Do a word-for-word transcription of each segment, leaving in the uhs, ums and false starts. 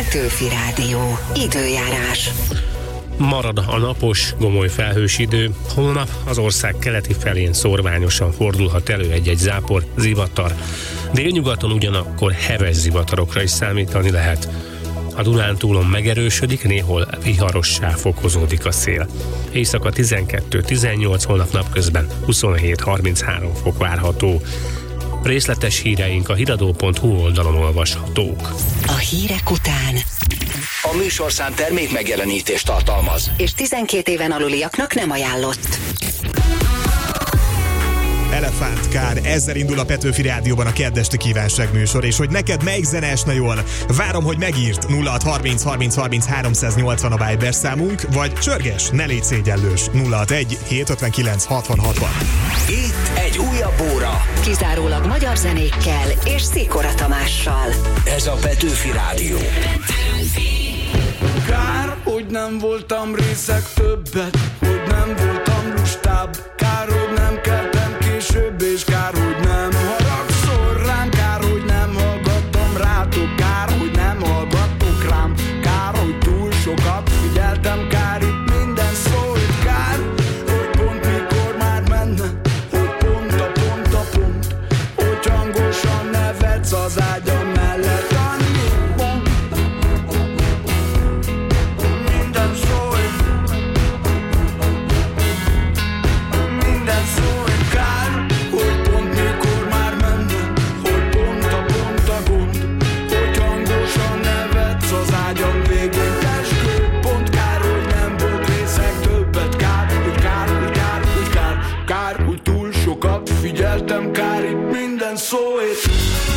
Petőfi Rádió. Időjárás. Marad a napos, gomoly felhős idő. Holnap az ország keleti felén szórványosan fordulhat elő egy-egy zápor, zivatar. Délnyugaton ugyanakkor heves zivatarokra is számítani lehet. A Dunántúlon megerősödik, néhol viharossá fokozódik a szél. Éjszaka tizenkettő-tizennyolc, holnap napközben huszonhét-harminchárom fok várható. Részletes híreink a hiradó pont hu oldalon olvashatók. A hírek után a műsorszám termék megjelenítést tartalmaz, és tizenkét éven aluliaknak nem ajánlott. Elefántkár, ezzel indul a Petőfi Rádióban a Keddesti Kívánság műsor, és hogy neked melyik zene esne jól, várom, hogy megírt. Nulla hat harminc harminc harminc háromszáznyolcvan a Viber számunk, vagy csörges, ne légy szégyellős. Nulla hat egy hétszázötvenkilenc hatvan hatvan. Itt egy újabb óra, kizárólag magyar zenékkel és Szikora Tamással. Ez a Petőfi Rádió. Kár, hogy nem voltam részeg többet, hogy nem voltam lustább. Kár, hogy nem keltem később, és kár, hogy nem haragszol rám. Kár, hogy nem hallgattam rátok, kár, hogy nem hallgattok rám. Kár, hogy túl sokat figyeltem, kár, itt minden szó, hogy kár, hogy pont mikor már menne, hogy pont a pont a pont, hogy hangosan nevetsz az ágyam mellett. Figyeltem, kár, itt minden szóét.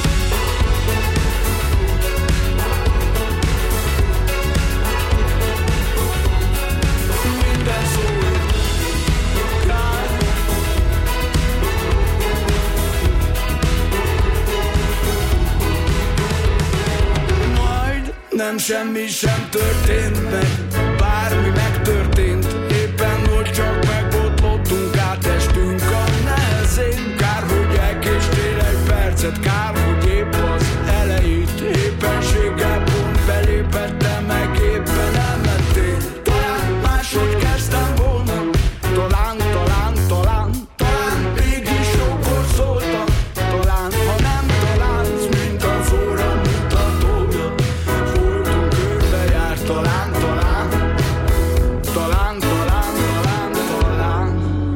Minden szóét. Kár. Majd nem semmi sem történt meg, bármi megtörtént, éppen hogy csak megbotlottunk, átestünk a nehezén. Kár, hogy elkéstél egy percet, kár, hogy épp az elejét éppenséggel pont belépettem, meg éppen elmentél. Talán máshogy kezdtem volna, talán, talán, talán, talán mégis jókor szóltam. Talán, ha nem találsz, mint az óra mutatója, voltunk körbejárt, talán, talán, talán, talán, talán, talán.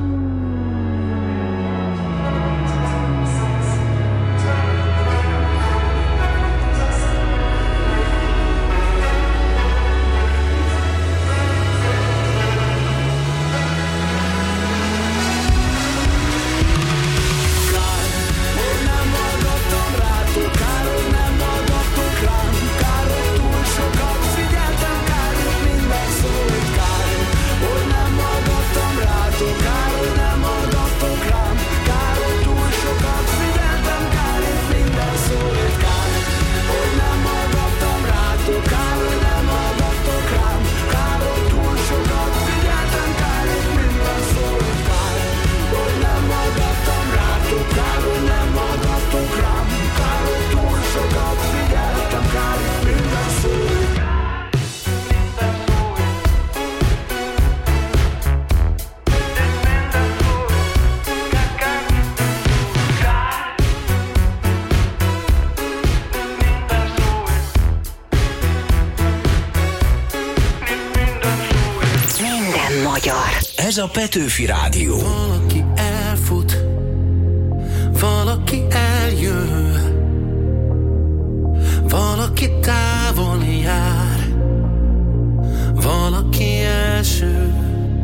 Ez a Petőfi Rádió. Valaki elfut, valaki eljön, valaki távol jár, valaki első.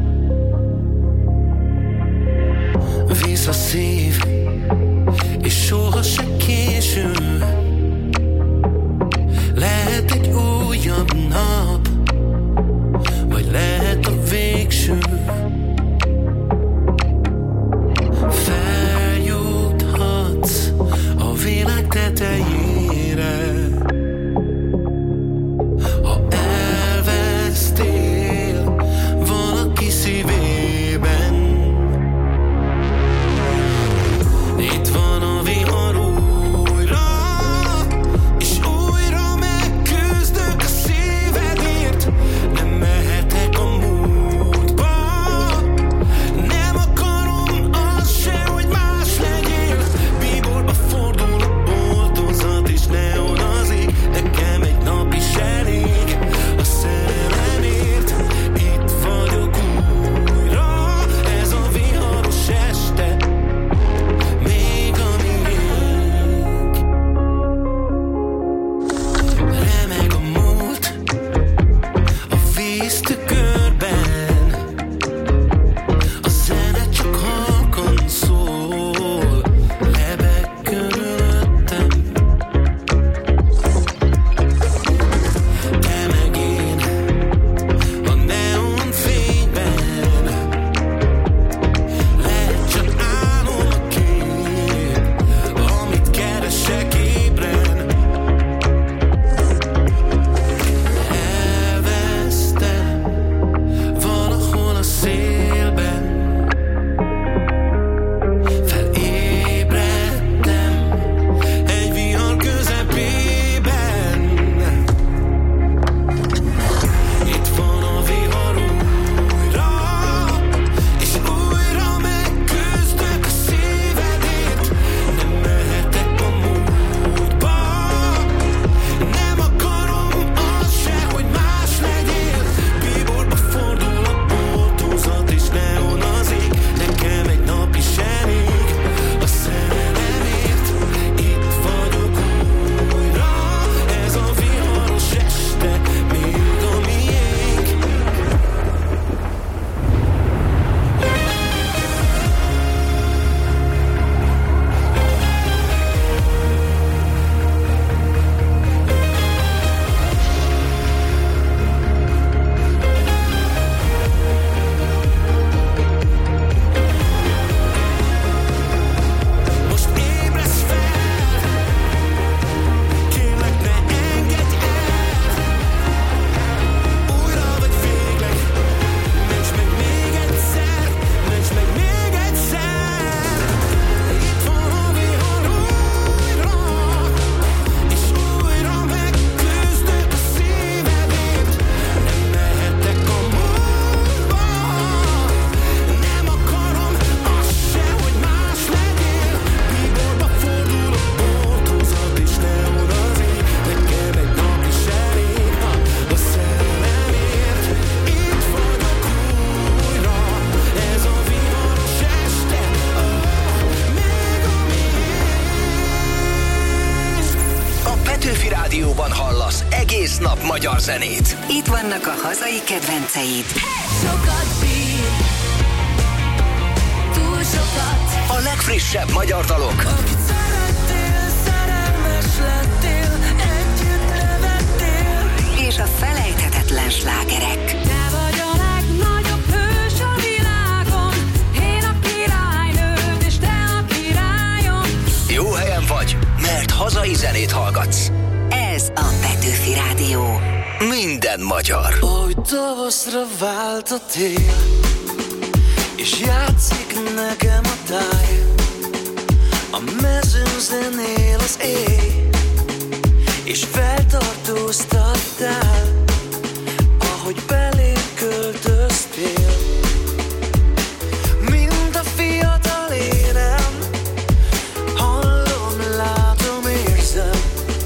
Visz a szív, és soha se késő. Lehet egy újabb nap, vagy lehet a végső. Feljuthatsz a világ tetejére, ha elvesztél valaki szívében. Itt van a vihar újra, és újra megküzdök a nap magyar zenét. Itt vannak a hazai kedvenceid. Sokat bír, túl sokat. A legfrissebb magyar dalok. Akit szerettél, szerelmes lettél, együtt nevettél. És a felejthetetlen slágerek. Te vagy a legnagyobb hős a világon, én a királynőd, és te a királyom. Jó helyen vagy, mert hazai zenét hallgatsz. Ez a Petőfi Rádió. Minden magyar. Ahogy tavaszra vált a tél, és játszik nekem a táj, a mezőn zenél az éj, és feltartóztattál, ahogy belém költöztél. Mind a fiatal érem, hallom, látom, érzem,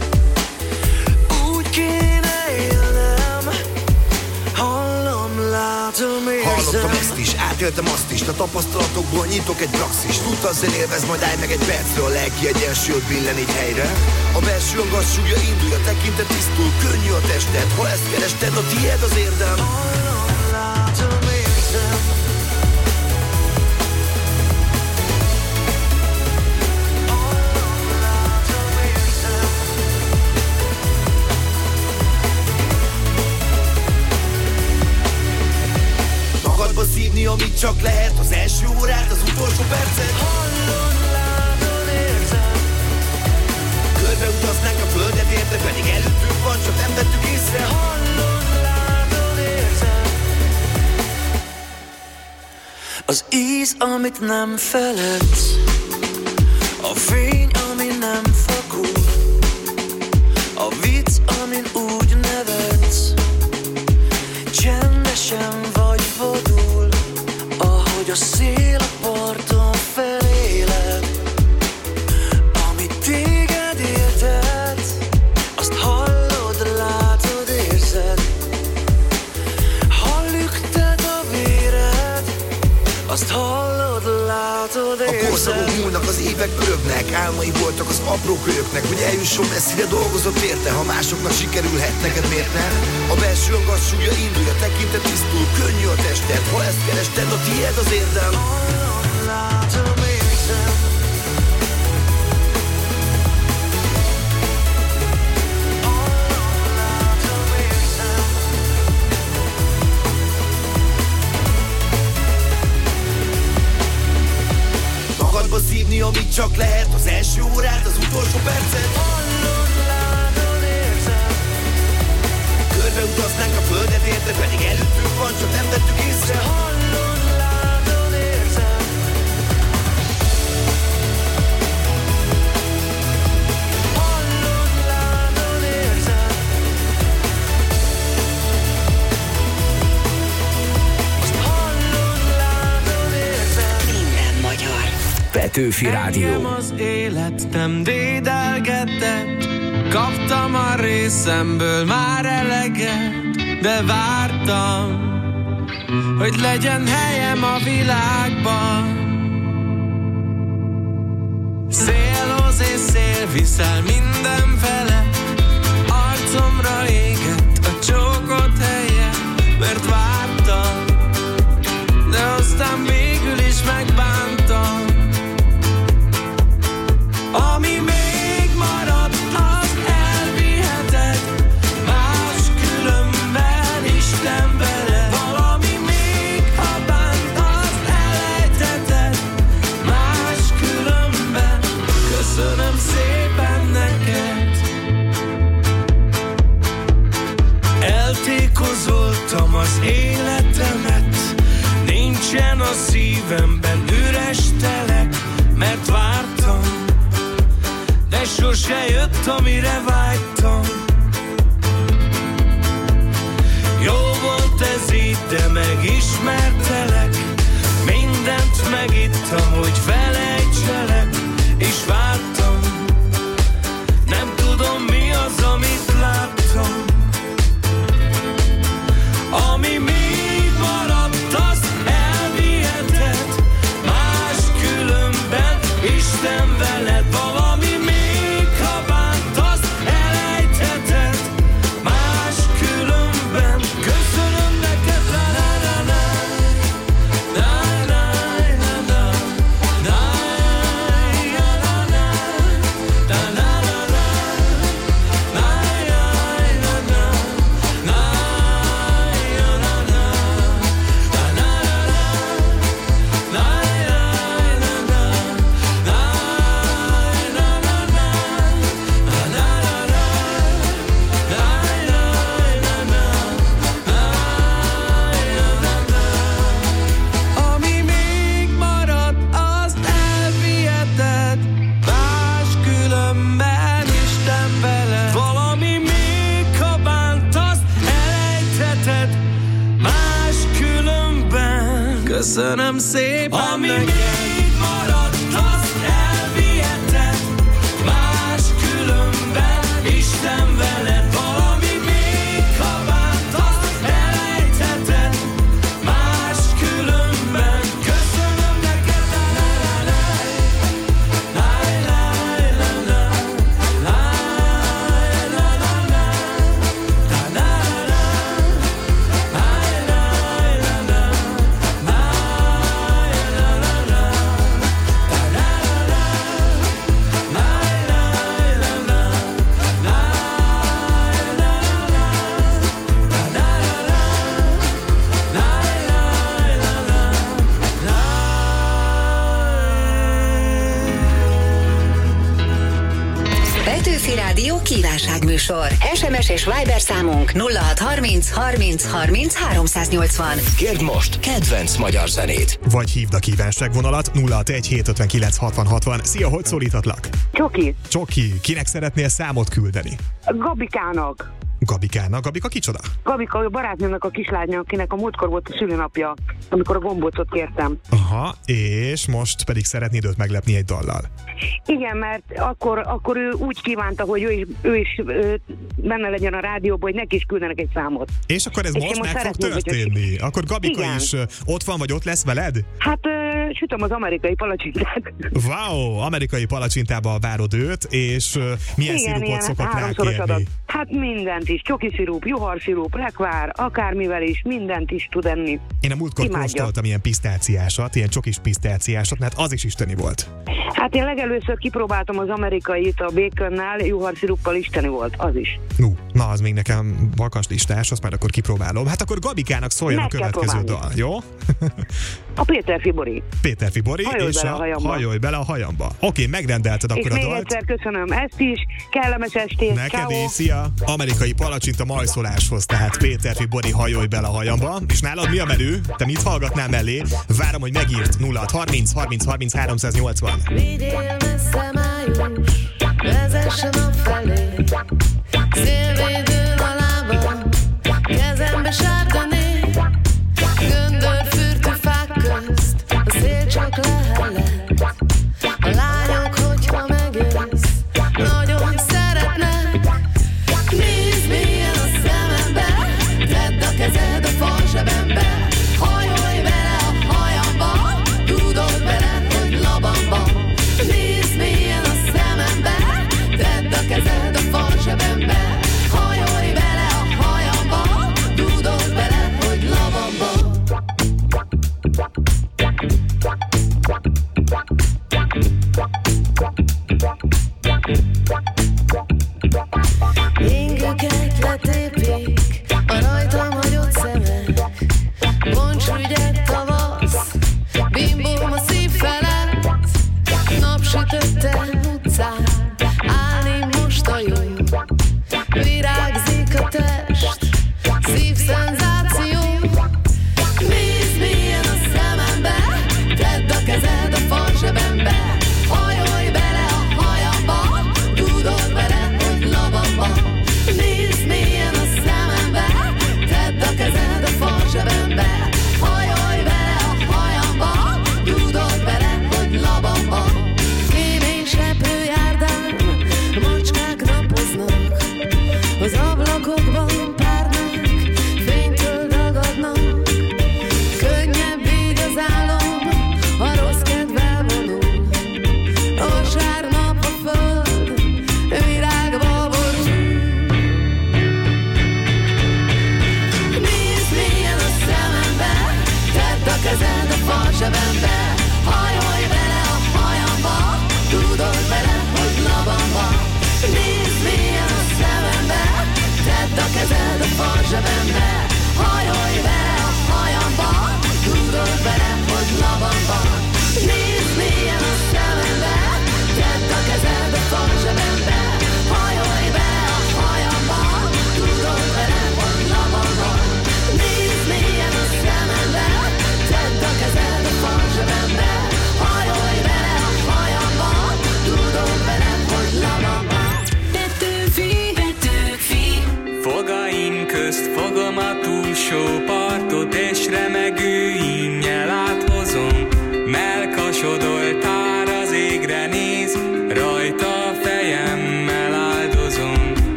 úgy kéne élnem, hallom, látom, érzem. Hallottam ezt is, átéltem azt is, a tapasztalatokból nyitok egy praxis. Tudta élvez, majd állj meg egy percre, a lelki egyensúlyod billen így helyre. A belső angassúlya indulj, a tekintet tisztul, könnyű a tested. Ha ezt kerested, a tiéd az érdem. Hallom, látom, érzem. Hallom, látom, érzem. Magadba szívni, amit csak lehet, az első órát, az utolsó percet. Hallom, látom, érzem. Körbe utaznánk a földet érte, pedig előttünk van, csak nem vettük észre. Hallom, látom, érzem. Az íz, amit nem feledsz, a fény, ami nem fakul, a vicc, amin úgy nevetsz, csendesen vagy vadul, ahogy a szél a parton feléled. Amit téged éltet, azt hallod, látod, érzed. Ha lüktet a véred, azt hallod, látod, A korszakok érzed. múlnak, az évek pörögnek, álmai voltak az apró kölyöknek, hogy eljusson messzire, dolgozott érte, ha másoknak sikerülhet, neked miért nem? A belső angassúlya indulj, a tekintet tisztul, könnyű a tested. Ha ezt kerested, a tiéd az érdem. Hallom, látom, érzem. Hallom, látom, érzem. Magadba szívni, amit csak lehet, az első órát, az utolsó percet. Hallom, látom, érzem. Körbe utaznánk a földet érte, pedig előttünk van, csak nem vettük észre. Hallom, látom, érzem. Hallom, látom, érzem. Azt hallom, látom, érzem. Minden magyar. Petőfi Rádió. Engem az élet nem dédelgetett, kaptam a részemből már eleget, de vártam, hogy legyen helyem a világban. Szélhoz és szél viszel mindenfele, arcomra égett a csókot helye, mert vártam, de aztán végül is megbántam. Ami még maradt, az elviheted, máskülönben Isten veled. Valami még, ha bánt, az elejtheted, máskülönben köszönöm szépen neked. Eltékozoltam az életemet, nincsen a szívemben üres telek, mert vártam, de sose jött, amire vágytam. Jó volt ez így, de megismertelek, mindent megittam, hogy felejtselek, és vártam, nem tudom mi az, amit láttam. Ami még maradt, az elviheted, máskülönben Isten veled. Valami még, ha bánt, az elejtheted, Köszönöm szépen. Ami még maradt, azt elviheted. Más különben Isten veled. Valami még, ha bánt, azt elejtheted. Más különben köszönöm neked. Petőfi Rádió kívánságműsor. es em es és Viber számunk nulla hat harminc harminc harminc háromszáznyolcvan. Kérd most kedvenc magyar zenét. Vagy hívd a kívánságvonalat nulla hat egy hét ötvenkilenc hatvan hatvan. Szia, hogy szólíthatlak? Csoki. Csoki, kinek szeretnél számot küldeni? Gabikának. Gabikának. Gabika kicsoda? Gabika, a barátnőmnek a kislánya, akinek a múltkor volt a szülinapja, amikor a gombócot kértem. Aha, és most pedig szeretnéd őt meglepni egy dallal. Igen, mert akkor, akkor ő úgy kívánta, hogy ő is, ő is ö, benne legyen a rádióban, hogy neki is küldenek egy számot. És akkor ez és most most meg fog szeretném, történni? Hogy... Akkor Gabika Igen. is ö, ott van, vagy ott lesz veled? Hát ö, sütöm az amerikai palacsintát. Wow, amerikai palacsintába várod őt, és ö, milyen Igen, szirupot ilyen szokott háromszoros adat. rákérni? Hát mindent is, csoki szirup, juhar szirup, lekvár, akármivel is, mindent is tud enni. Én a múltkor Imádja. kóstoltam ilyen pisztáciásat, ilyen csokis pisztáciásat, mert az is isteni volt. Hát én legelőször kipróbáltam az amerikait a baconnál, juhar sziruppal, isteni volt, az is. No, na az még nekem vakas listás, azt már akkor kipróbálom. Hát akkor Gabikának szóljon Meg a kell következő próbálni. dal, jó? A Péter Fibori. Péter Fibori, Hajolj és bele a a hajamba. hajolj bele a hajamba. Oké, megrendelted És akkor a még dalt. egyszer köszönöm ezt is, kellemes estét, Neked ciao. is, szia! Amerikai palacsinta majszoláshoz, tehát Péter Fibori, hajolj bele a hajamba. És nálad mi a menü? Te mit hallgatnál mellé? Várom, hogy megírt nulla hat harminc harminc harminc háromszáznyolcvan. Vigyél messze május, vezessen a felé. Szélvédőn a lábam, kezembe sárgané. Göndör fürtő fák közt, a szél csak lehellet. A lányok, hogyha megjössz, nagyon szeretnek. Nézd mélyen a szemembe, tedd a kezed a falzsebembe. Hajolj bele a hajamba, tudod bele, hogy labamba. Nézd mélyen a szemembe, tedd a kezed a falzsebembe. Hajolj bele a hajamba, tudod bele, hogy labamba. Ingüket letépik a rajtam hagyott szemek. Bontsügyek tavasz, bimbóm a szív felett. Napsütötten utcán, állni most a jó. Virágzik a test, szívszenzáció. Nézd mélyen a szemembe, tedd a kezed a falzsebembe. Hajolj bele a hajamba, tudod vele, hogy labamba. Nézd mélyen a szemembe, tedd a kezed a falzsebembe. Hajolj bele a hajamba, tudod vele, hogy labamba. Kémény seprő járdán, macskák napoznak. Az ablakokban párnák fénytől dagadnak. Könnyebb így az álom, a rossz kedvel vonul. Vasárnap a föld virágba borul. Nézd mélyen a szemembe, tedd a kezed a falzsebembe. Hajolj bele a hajamba, tudod bele, hogy labamba. Nézd mélyen a szemembe, tedd a kezed a falzsebembe. Hajolj bele a hajamba, tudod bele, hogy labamba. Nézd mélyen a szemembe, tedd a kezed a falzsebembe. Hajolj bele a hajamba, tudod bele, hogy labamba. Nézd mélyen a szemembe, tedd a kezed a falzsebembe. Hajolj bele a hajamba, tudod bele, hogy labamba. Petőfi, Petőfi. Fogaim közt fogom a túlsó partot, és remegő ínnyel át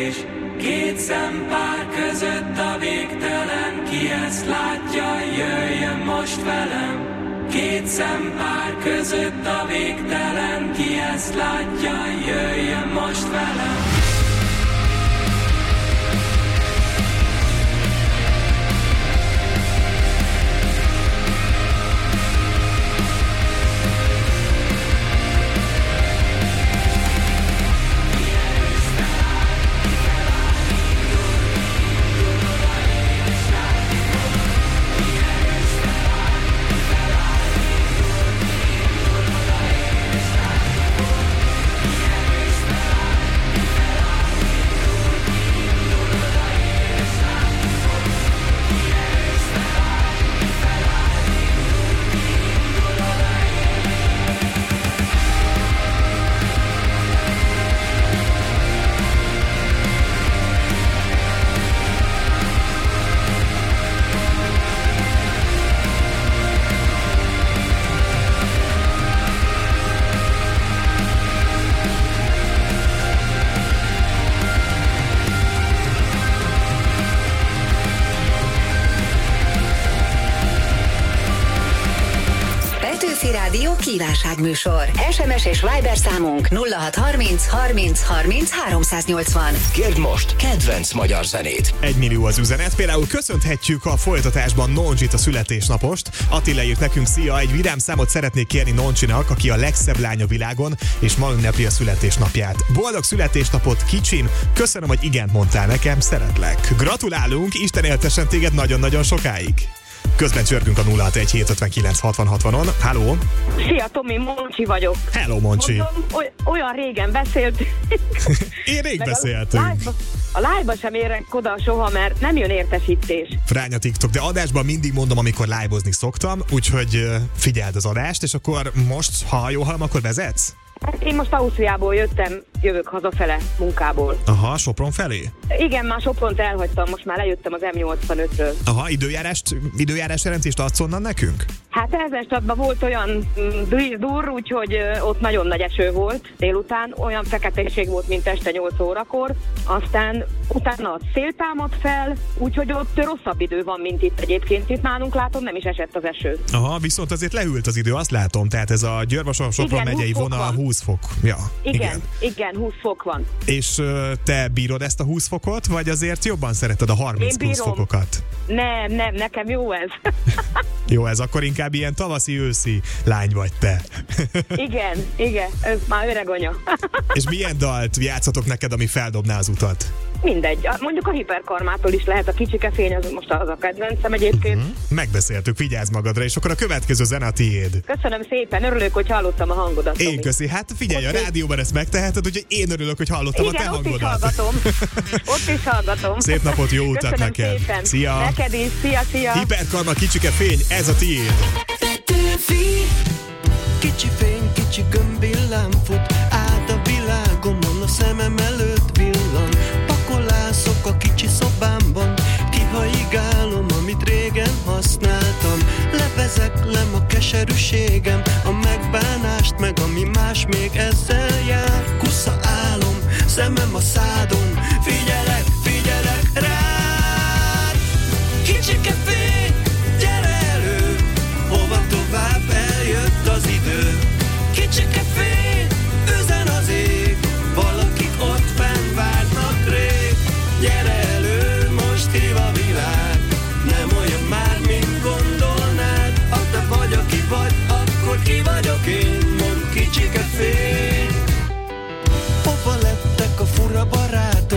érzés, két szempár között a végtelen, ki ezt látja, jöjjön most velem. Két szempár között a végtelen, ki ezt látja, jöjjön most velem. Rádió kívánságműsor. es em es és Viber számunk nulla hat harminc harminc harminc háromszáznyolcvan. Kérd most kedvenc magyar zenét. Egy millió az üzenet. Például köszönhetjük a folytatásban Noncsit, a születésnapost. Attila írt nekünk: szia, egy vidám számot szeretnék kérni Noncsinak, aki a legszebb lány a világon, és ma ünnepli a születésnapját. Boldog születésnapot, kicsim! Köszönöm, hogy igent mondtál nekem, szeretlek. Gratulálunk, Isten éltessen téged nagyon-nagyon sokáig. Közben csörgünk a nulla hat egy hét ötvenkilenc hatvan hatvanon. Halló! Szia, Tomi, Moncsi vagyok. Hello, Moncsi! Mondom, oly- olyan régen beszéltünk. Én rég beszéltünk. A live-ba, a live-ba sem érek oda soha, mert nem jön értesítés. Fránya TikTok, de adásban mindig mondom, amikor live-ozni szoktam, úgyhogy figyeld az adást, és akkor most, ha jól hallom, akkor vezetsz? Én most Ausztriából jöttem, jövök hazafele munkából. Aha, Sopron felé? Igen, már Sopront elhagytam, most már lejöttem az em nyolcvanötről. Aha, időjárást, időjárás jelentést adsz onnan nekünk? Hát Ezenstadtban volt olyan dur, úgyhogy ott nagyon nagy eső volt délután, olyan feketesség volt, mint este nyolc órakor, aztán utána szél támad fel, úgyhogy ott rosszabb idő van, mint itt egyébként. Itt nálunk látom, nem is esett az eső. Aha, viszont azért lehűlt az idő, azt látom, tehát ez a Győr-Sopron megyei vonal húsz fok. Ja, igen, igen, igen, húsz fok van. És te bírod ezt a húsz fokot, vagy azért jobban szereted a harminc plusz fokokat? Nem, nem, nekem jó ez. Jó, ez akkor inkább ilyen tavaszi-őszi lány vagy te. Igen, igen, ez már öreg anya. És milyen dalt játszatok neked, ami feldobná az utat? Mindegy, mondjuk a Hiperkarmától is lehet, a Kicsike fény, az most az a kedvencem egyébként. Uh-huh. Megbeszéltük, vigyázz magadra, és akkor a következő zene a tiéd. Köszönöm szépen, örülök, hogy hallottam a hangodat. Én köszi, hát figyelj, ott a rádióban ezt megteheted, úgyhogy én örülök, hogy hallottam igen, a te ott hangodat. Is hallgatom. Ott is hallgatom. Szép napot, jó utat köszönöm neked. Szépen. Szia. Neked is, szia, szia. Hiperkarma, Kicsike fény, ez a tiéd. Petőfi, kicsi fény, kicsi gömbvillám fut át a világomon, a szemem előtt villan. Pakolászok a kicsi szobámban, kihaigálom, amit régen használtam. Levezeklem a keserűségem, a megbánást, meg ami más még ezzel jár. Kusza álom, szemem a szádon, figyelek, figyelek rád. Kicsike fény, gyere elő, hova tovább, eljött az idő. Kicsike fény, üzen az ég, valakik ott fenn várnak rég. Gyere elő, most hív a világ, nem olyan már, mint gondolnád. Ha te vagy, aki vagy, akkor ki vagyok én, mondd, kicsike fény. Hova lettek a fura barátok?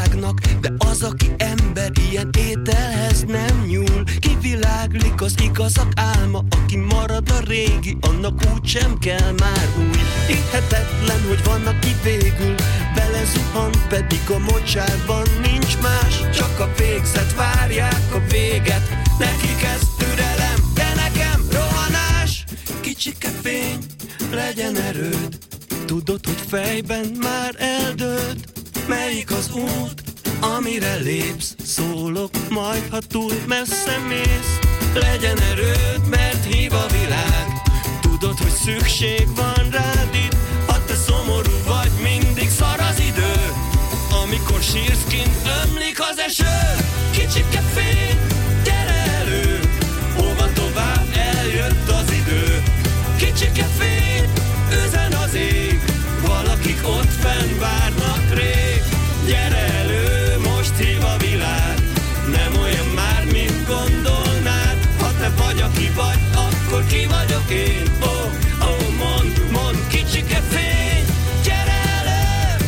világnak, de az, aki ember, ilyen ételhez nem nyúl. Kiviláglik az igazak álma, aki marad a régi, annak úgysem kell már új. Hihetetlen, hogy van, aki végül belezuhan, pedig a mocsárban nincs más, csak a végzet, várják a véget. Nekik ez türelem, de nekem rohanás. Kicsike fény, legyen erőd, tudod, hogy fejben már eldőlt. Melyik az út, amire lépsz? Szólok majd, ha túl messze mész. Legyen erőd, mert hív a világ, tudod, hogy szükség van rád itt. Ha te szomorú vagy, mindig szar az idő, amikor sírsz, kint ömlik az eső. Kicsike fény, gyere elő, hova tovább, eljött az idő. Kicsike fény, üzen az ég, valakik ott fenn várnak rég. Gyere elő, most hív a világ, nem olyan már, mint gondolnád. Ha te vagy, aki vagy, akkor ki vagyok én? Ó, oh, oh, mondd, mondd, kicsike fény, gyere elő.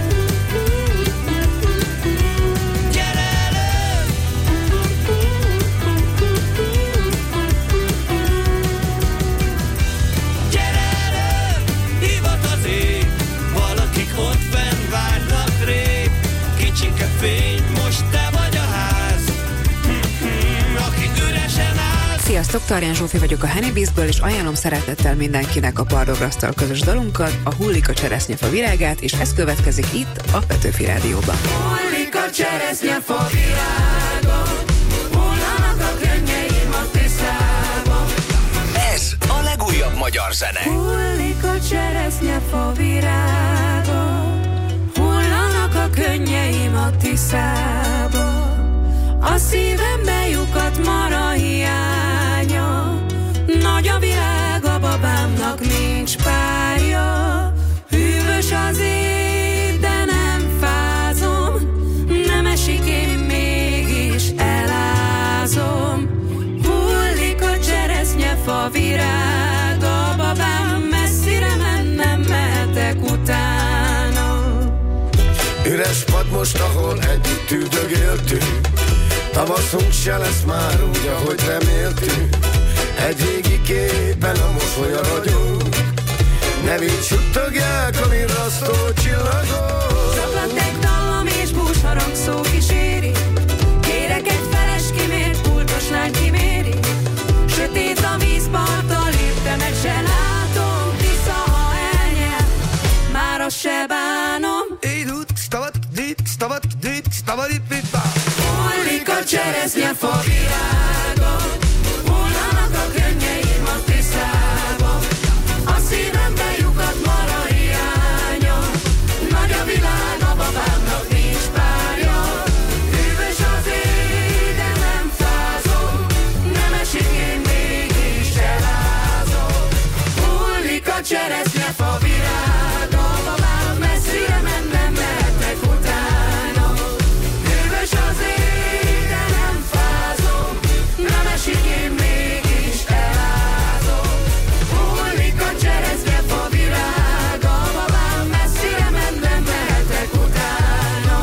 Gyere elő. Gyere elő, hívat az ég, valakik ott fenn várnak rég. Kicsike fény, most te vagy a ház, aki üresen áll. Sziasztok, Tarján Zsófi vagyok a Honeybees-ből, és ajánlom szeretettel mindenkinek a Pardograsztal közös dalunkat, a Hullik a cseresznyefa virágát, és ez következik itt a Petőfi Rádióban. Hullik a cseresznyefa virága, hullanak a könnyeim a tiszába. Ez a legújabb magyar zene. Hullik a cseresznyefa virága, hullanak a könnyeim a tiszába. A szívembe lyukat mara hiánya, nagy a világ, a babámnak nincs párja. Hűvös az év, de nem fázom, nem esik, én mégis elázom. Hullik a cseresznyefa virága, babám messzire mennem, mehetek utána. Üres pad most, ahol együtt üldögéltünk, tavaszunk se lesz már úgy, ahogy reméltünk. Egy régi képen a mosolya ragyog, nevét suttogják a virrasztó csillagok. Zaklatek dallam és búsharang szó kíséri, kérek egy feles kimért, pultos lány kiméri. Sötét a vízparttal, értemet se látom, tisza, ha elnyel, már azt se bánom. Hullik a cseresznyefa virága, hullanak a könnyeim a tiszába. A szívembe lyukat mara hiánya, nagy a világ, a babámnak nincs párja. Hűvös az ég, de nem fázom, nem esik, én mégis elázom. Hullik a cseresznyefa virága, babám messzire mennem, mehetek utána. Hűvös az ég, de nem fázom, nem esik, én mégis elázom. Hullik a cseresznyefa virága, babám messzire mennem, mehetek utána.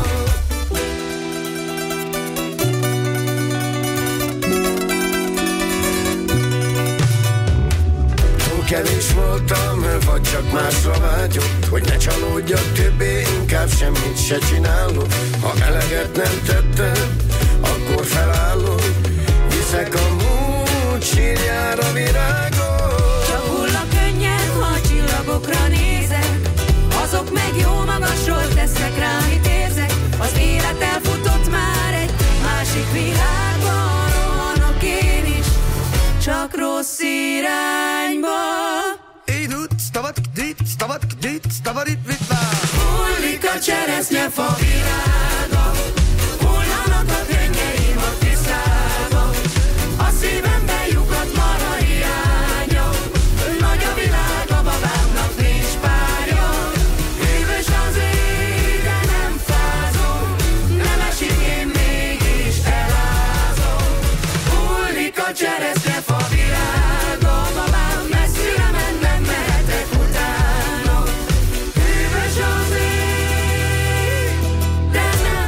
Túl kevés voltam, vagy csak másra vágyott, hogy ne csalódjak többé, inkább semmit se csinálok. Ha eleget nem tettem, akkor felállok, viszek a múlt sírjára virágot. Csak hull a könnyed, ha a csillagokra nézek, azok meg jó magasról tesznek rá, amit érzek. Az élet elfutott már egy másik világban, rohanok én is, csak rossz irányba. Hullik a cseresznyefa virága, hullanak a könnyeim a tiszába. A szívembe lyukat mara hiánya, nagy a világ, a babámnak nincs párja. Hűvös az ég, de nem fázom, nem esik, én mégis elázom. Hullik a cseresznyefa virága, babám messzire mennem, mehetek utána. Hűvös az ég, de nem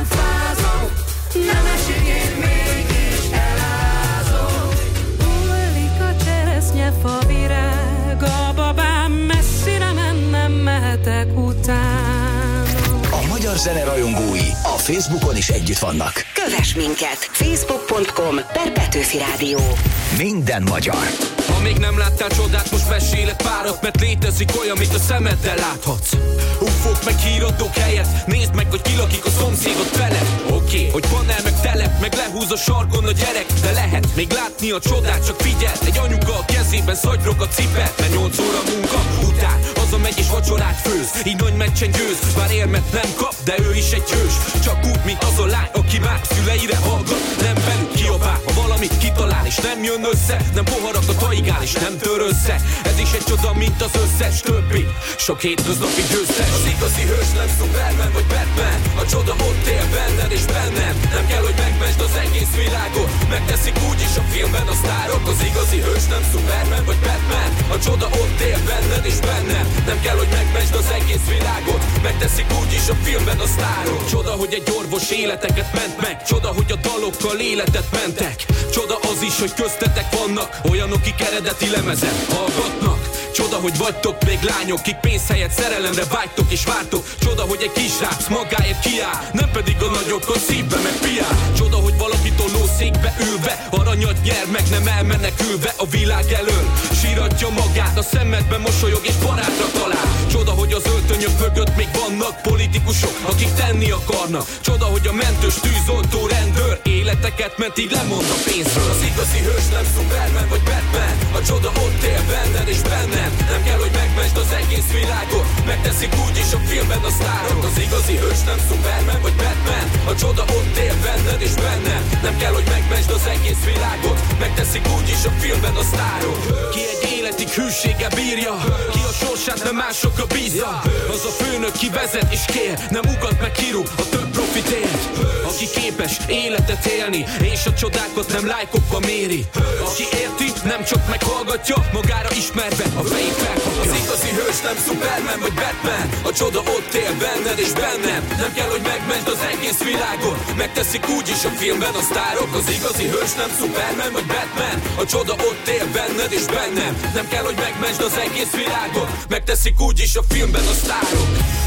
zene rajongói a Facebookon is együtt vannak. Kövess minket! facebook pont com per Petőfi Rádió. Minden magyar. Ha még nem láttál csodát, most mesélek párat, mert létezik olyan, amit a szemeddel láthatsz. Ufók meg híradók helyett, nézd meg, hogy kilakik a szomszédot felett. Oké, okay, hogy panel meg telep, meg lehúz a sarkon a gyerek, de lehet még látni a csodát, csak figyel. Egy anyuka a kezében szagyrog a cipet, mert nyolc óra munka után hazamegy és vacsorát főz. Így nagy meccsen győz, bár érmet nem kap, de ő is egy hős. Csak úgy, mint az a lány, aki már szüleire hallgat. Nem velük kiabál, ha valamit kitalál és nem jön össze. Nem poharakat haigál és nem tör össze. Ez is egy csoda, mint az összes többi. Sok hétköznapi győztes. Az igazi hős nem Superman vagy Batman. A csoda ott él benned és bennem. Nem kell, hogy megmesd az egész világot. Megteszik úgyis a filmben a sztárok. Az igazi hős nem Superman vagy Batman. A csoda ott él benned és bennem. Nem kell, hogy megmesd az egész világot. Megteszik úgyis a filmben a sztárok. Csoda, hogy egy orvos életeket ment meg. Csoda, hogy a dalokkal életet mentek. Csoda az is, hogy köztetek vannak olyanok, akik eredeti lemezen hallgatnak. Csoda, hogy vagytok még lányok, kik pénz helyett szerelemre vágytok és vártok. Csoda, hogy egy kisrác magáért kiáll, nem pedig a nagyokkal szívbe meg piál. Csoda, hogy valaki tollószékbe ülve aranyat nyer, meg nem elmenekülve a világ elől. Síratja magát, a szemedbe mosolyog és barátra talál. Csoda, hogy az öltönyök mögött még vannak politikusok, akik tenni akarnak. Csoda, hogy a mentős tűzoltó rendőr életeket ment, így lemond a pénzről. Az igazi hős nem Superman vagy Batman. A csoda ott él benned és bennem. Nem kell, hogy megmesd az egész világot. Megteszik úgyis a filmben a sztárok. Az igazi hős nem Superman vagy Batman. A csoda ott él benned és bennem. Nem kell, hogy megmesd az egész világot. Megteszik úgyis a filmben a sztárok. Ki egy életig hűsége bírja, ki a sorsát nem másokra bízza. Az a főnök, ki vezet és kér, nem ugat meg kirúg a több profitért. Aki képes életet élni, és a csodákat nem lájkokba méri. Aki érti, nem csak meghallgatja, magára ismerve a fejét felkapja. Az igazi hős nem Superman vagy Batman. A csoda ott él benned és bennem. Nem kell, hogy megmesd az egész világot. Megteszik úgyis a filmben a sztárok. Az igazi hős nem Superman vagy Batman. A csoda ott él benned és bennem. Nem kell, hogy megmesd az egész világot. Megteszik úgyis a filmben a sztárok.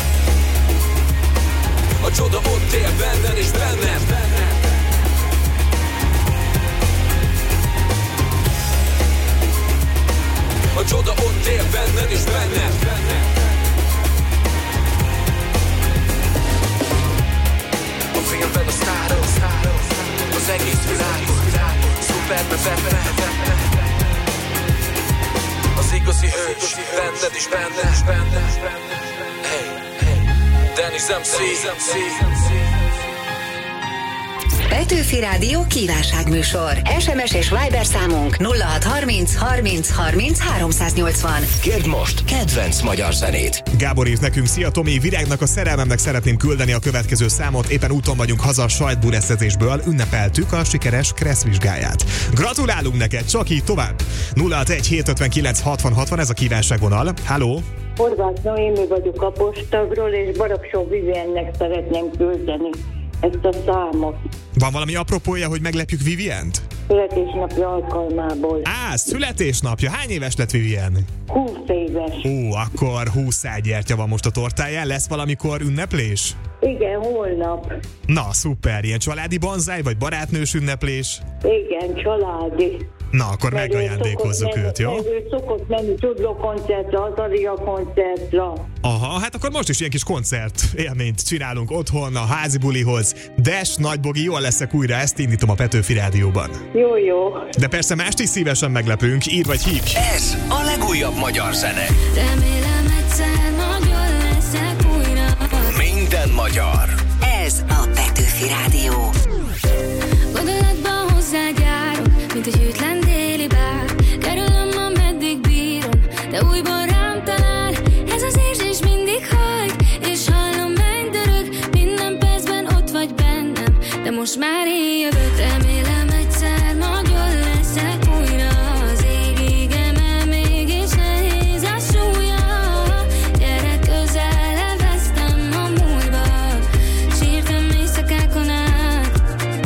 A csoda ott él benned és bennem. A csoda ott él benned és bennem. A filmben a sztárok, az egész világot. Superman, Batman. Az igazi hős benned és bennem. Hey, hey, Dennis em cé. Petőfi Rádió kívánságműsor. es em es és Viber számunk nulla hat harminc harminc harminc háromszáznyolcvan. Kérd most kedvenc magyar zenét. Gábor írt nekünk: szia Tomi, Virágnak, a szerelmemnek szeretném küldeni a következő számot. Éppen úton vagyunk haza a sajtbureszezésből, ünnepeltük a sikeres kresszvizsgáját. Gratulálunk neked, csak így tovább. nulla hat egy hét ötvenkilenc hatvan hatvan, ez a kívánságvonal. Halló! Horváth Noémi vagyok a postagról, és Baraksó Viviennek szeretném küldeni ezt a számot. Van valami apropója, hogy meglepjük Vivient? Születésnapja alkalmából. Á, születésnapja. Hány éves lett Vivien? húsz éves. Ó, akkor húsz gyertya van most a tortáján. Lesz valamikor ünneplés? Igen, holnap. Na, szuper. Ilyen családi banzáj, vagy barátnős ünneplés? Igen, családi. Na, akkor meg megajándékozzuk őt, jó? Meg ő szokott menni Tudló koncertre, az Aria koncertre. Aha, hát akkor most is ilyen kis koncert élményt csinálunk otthon a házi bulihoz. Des, Nagybogi, jól leszek újra, ezt indítom a Petőfi Rádióban. Jó, jó. De persze mást is szívesen meglepünk, ír vagy hívj. Ez a legújabb magyar zene. Remélem egyszer nagyon leszek újra. Minden magyar. Ez a Petőfi Rádió. Gondolatban hozzád járok, mint egy hűtlen déli bár. Kerülöm, ameddig bírom, de újból rám talál. Ez az érzés mindig hajt, és hallom, megdörög. Minden percben ott vagy bennem, de most már én jövök. Remélem egyszer nagyon leszek újra. Az égig emel, mégis nehéz a súlya. Gyere közel, elvesztem a múlva. Sírtam éjszakákon át.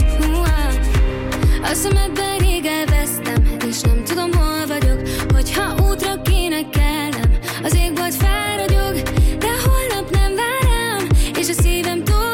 A szemedben rég elvesztem, és nem tudom, hol vagyok. Hogyha útra kéne kelnem, az égbolt felragyog, de holnap nem vár rám, és a szívem túl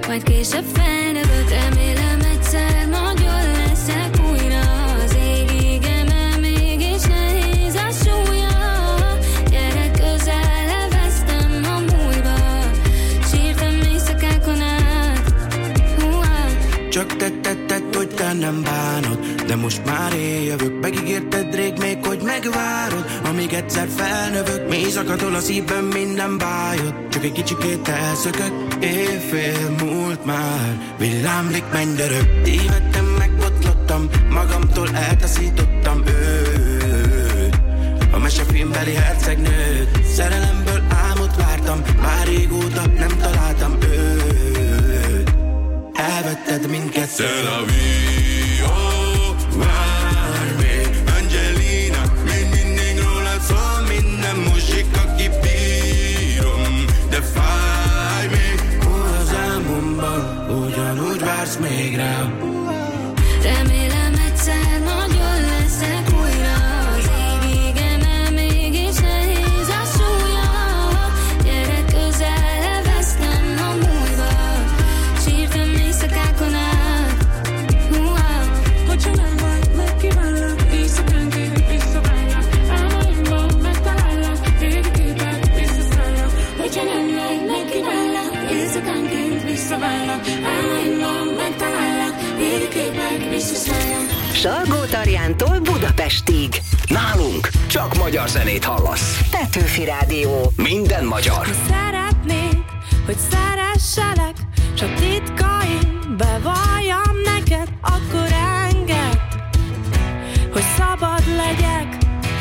majd később felnövök. Remélem egyszer nagyon leszek újra. Az égig emel, mégis nehéz a súlya. Gyere közel, leveztem a múlva. Sírtam éjszakákon át. Hú-ah. Csak te tetted, hogy te nem bánod, de most már éljövök. Megígérted rég még, hogy megvárod. Amíg egyszer felnövök, mély zakatol a szívben minden bájod. Csak egy kicsikét elszökök, éjfél múlt már. Villámlik, mennydörög. Tévedtem, megbotlottam, magamtól eltaszítottam őt. A mesefilmbeli hercegnőt. Szerelemből álmot vártam, már régóta nem találtam őt. Elvetted mindkettőt. C'est la vie, oh, vár még Angelina, még mindig rólad szól minden muzsika, kibírom, de fáj még. Az álmomban ugyanúgy vársz még rám. Remélem egyszer nagyon leszek újra. Az égig emel, mégis nehéz a súlya. Gyere közel, leveztem a múlva. Sírtam éjszakákon át. Hú-ah. Hogyha nem vagy, megkívánlak, éjszakánként visszaválnak. Álmaimban megtalállak, régi képek visszaszállnak. Hogyha nem vagy, megkívánlak, éjszakánként visszaválnak. Álmaimban megtalállak, régi képek visszaszállnak. Salgó-Tarjántól Budapestig. Nálunk csak magyar zenét hallasz. Petőfi Rádió. Minden magyar. Ha szeretnék, hogy szeresselek, s a titkaim bevalljam neked, akkor engedd, hogy szabad legyek.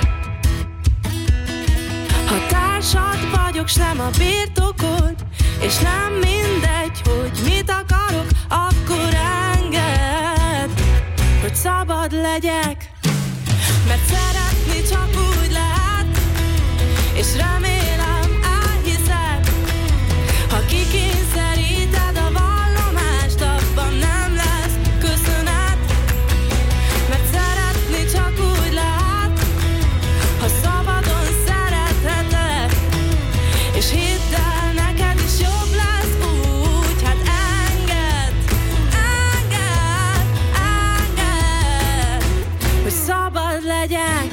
Ha társad vagyok, s nem a birtokod, és nem mindegy, hogy mit akarok, akkor engedd, hogy szabad legyek. Mert szeretni csak úgy lehet, és remélem elhiszed. Ha kikényszeríted a vallomást, abban nem lesz köszönet. Mert szeretni csak úgy lehet, ha szabadon szeretheted. És hidd el, neked is jobb lesz úgy, hát engedd, engedd, engedd, hogy szabad legyek.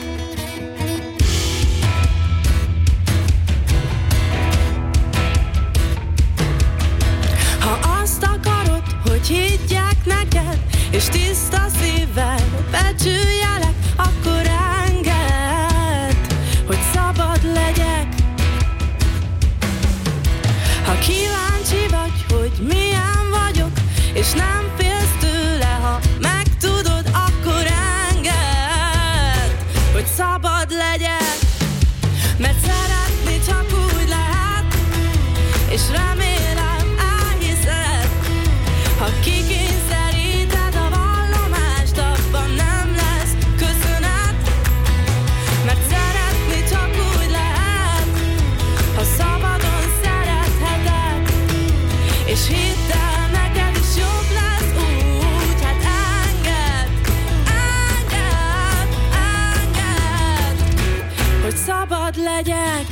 Ha azt akarod, hogy higgyek neked, és tiszta szívvel becsüljelek, akkor engedd, hogy szabad legyek. Ha kíváncsi vagy, hogy milyen vagyok, és nem félsz tőle, ha megtudod, akkor engedd, hogy szabad legyek. Mert szeretni csak úgy lehet, és remélem elhiszed. Ha kikényszeríted a vallomást, abban nem lesz köszönet. Mert szeretni csak úgy lehet, ha szabadon szeretheted. És hidd el, neked is jobb lesz úgy, hát engedd, engedd, engedd, hogy szabad legyek.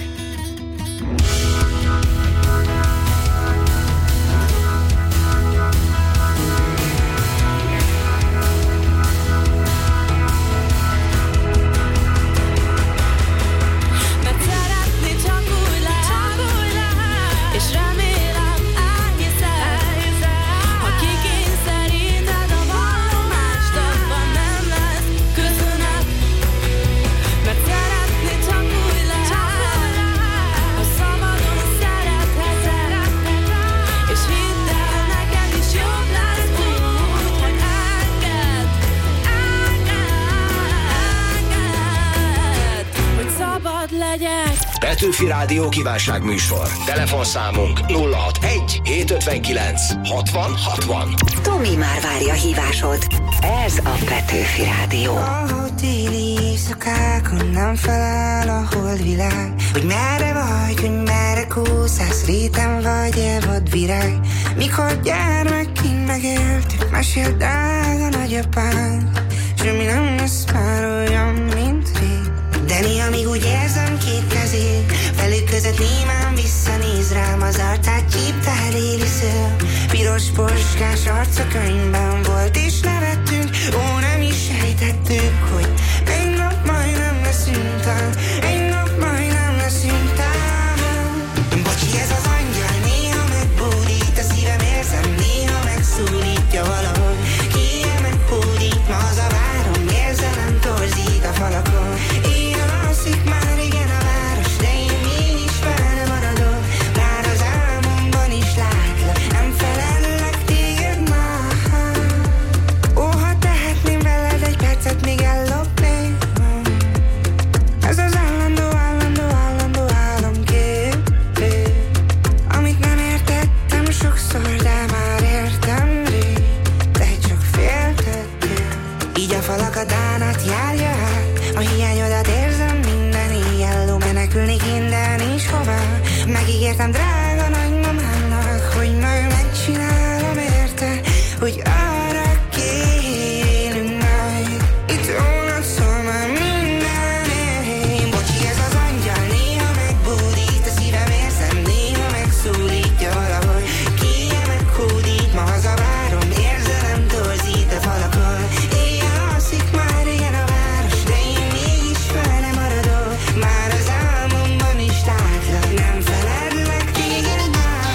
Mert szeretni csak úgy lehet, és remélem elhiszed. Ha kikényszeríted a vallomást, abban nem lesz köszönet. Mert szeretni csak úgy lehet, ha szabadon szeretheted. És hidd el, neked is jobb lesz úgy, hogy engedd, engedd, hogy szabad legyek. Petőfi Rádió kívánságműsor. Telefonszámunk nulla hatvanegy hétszázötvenkilenc hatvan hatvan. Tomi már várja hívásod. Ez a Petőfi Rádió. A téli éjszakákon nem feláll a holdvilág, hogy merre vagy, hogy merre kúszász, réten vagy-e vadvirág. Mikor gyermekként megéltük, mesél drága nagyapánk, semmi nem lesz már olyan, mint rég. De néha még úgy érzem két kezét, felük között némán visszanéz rám, az arcát csíptál éli szél. Piros piros poskás arca könyvben volt, és nevettünk, ó, nem is sejtettük, hogy egy nap majd nem leszünk tán, egy nap majd nem leszünk tán. Bocsi, ez az angyal néha megbódít, a szívem érzem, néha megszólítja valahogy. Ki-e meghódít, ma az a várom, érzelem torzít a falakon. Éjjel alszik már igen a város, de én mégis vele maradok. Már az álmomban is látlak, nem felellek téged már. Ó, ha tehetném veled egy percet, még ellopnék. Ez az állandó, állandó, állandó álomkép, amit nem értettem sokszor, de már értem rég. De csak féltettél. Így a falakat ánat járja át, a hiányodat érzem minden éjjel, menekülni innen is hová. Megígértem drága nagymamámnak, hogy majd megcsinálom érte, hogy arra kérünk majd. Itt rólad szól már minden én. Bocsi, ez az angyal néha megbódít, a szívem érzem, néha megszólítja valahogy. Ki-e meghódít, ma hazavárom, érzelem torzít a falakon. Éjjel alszik már igen a város, de én mégis vele maradok. Már az álmomban is látlak, nem feledlek téged már.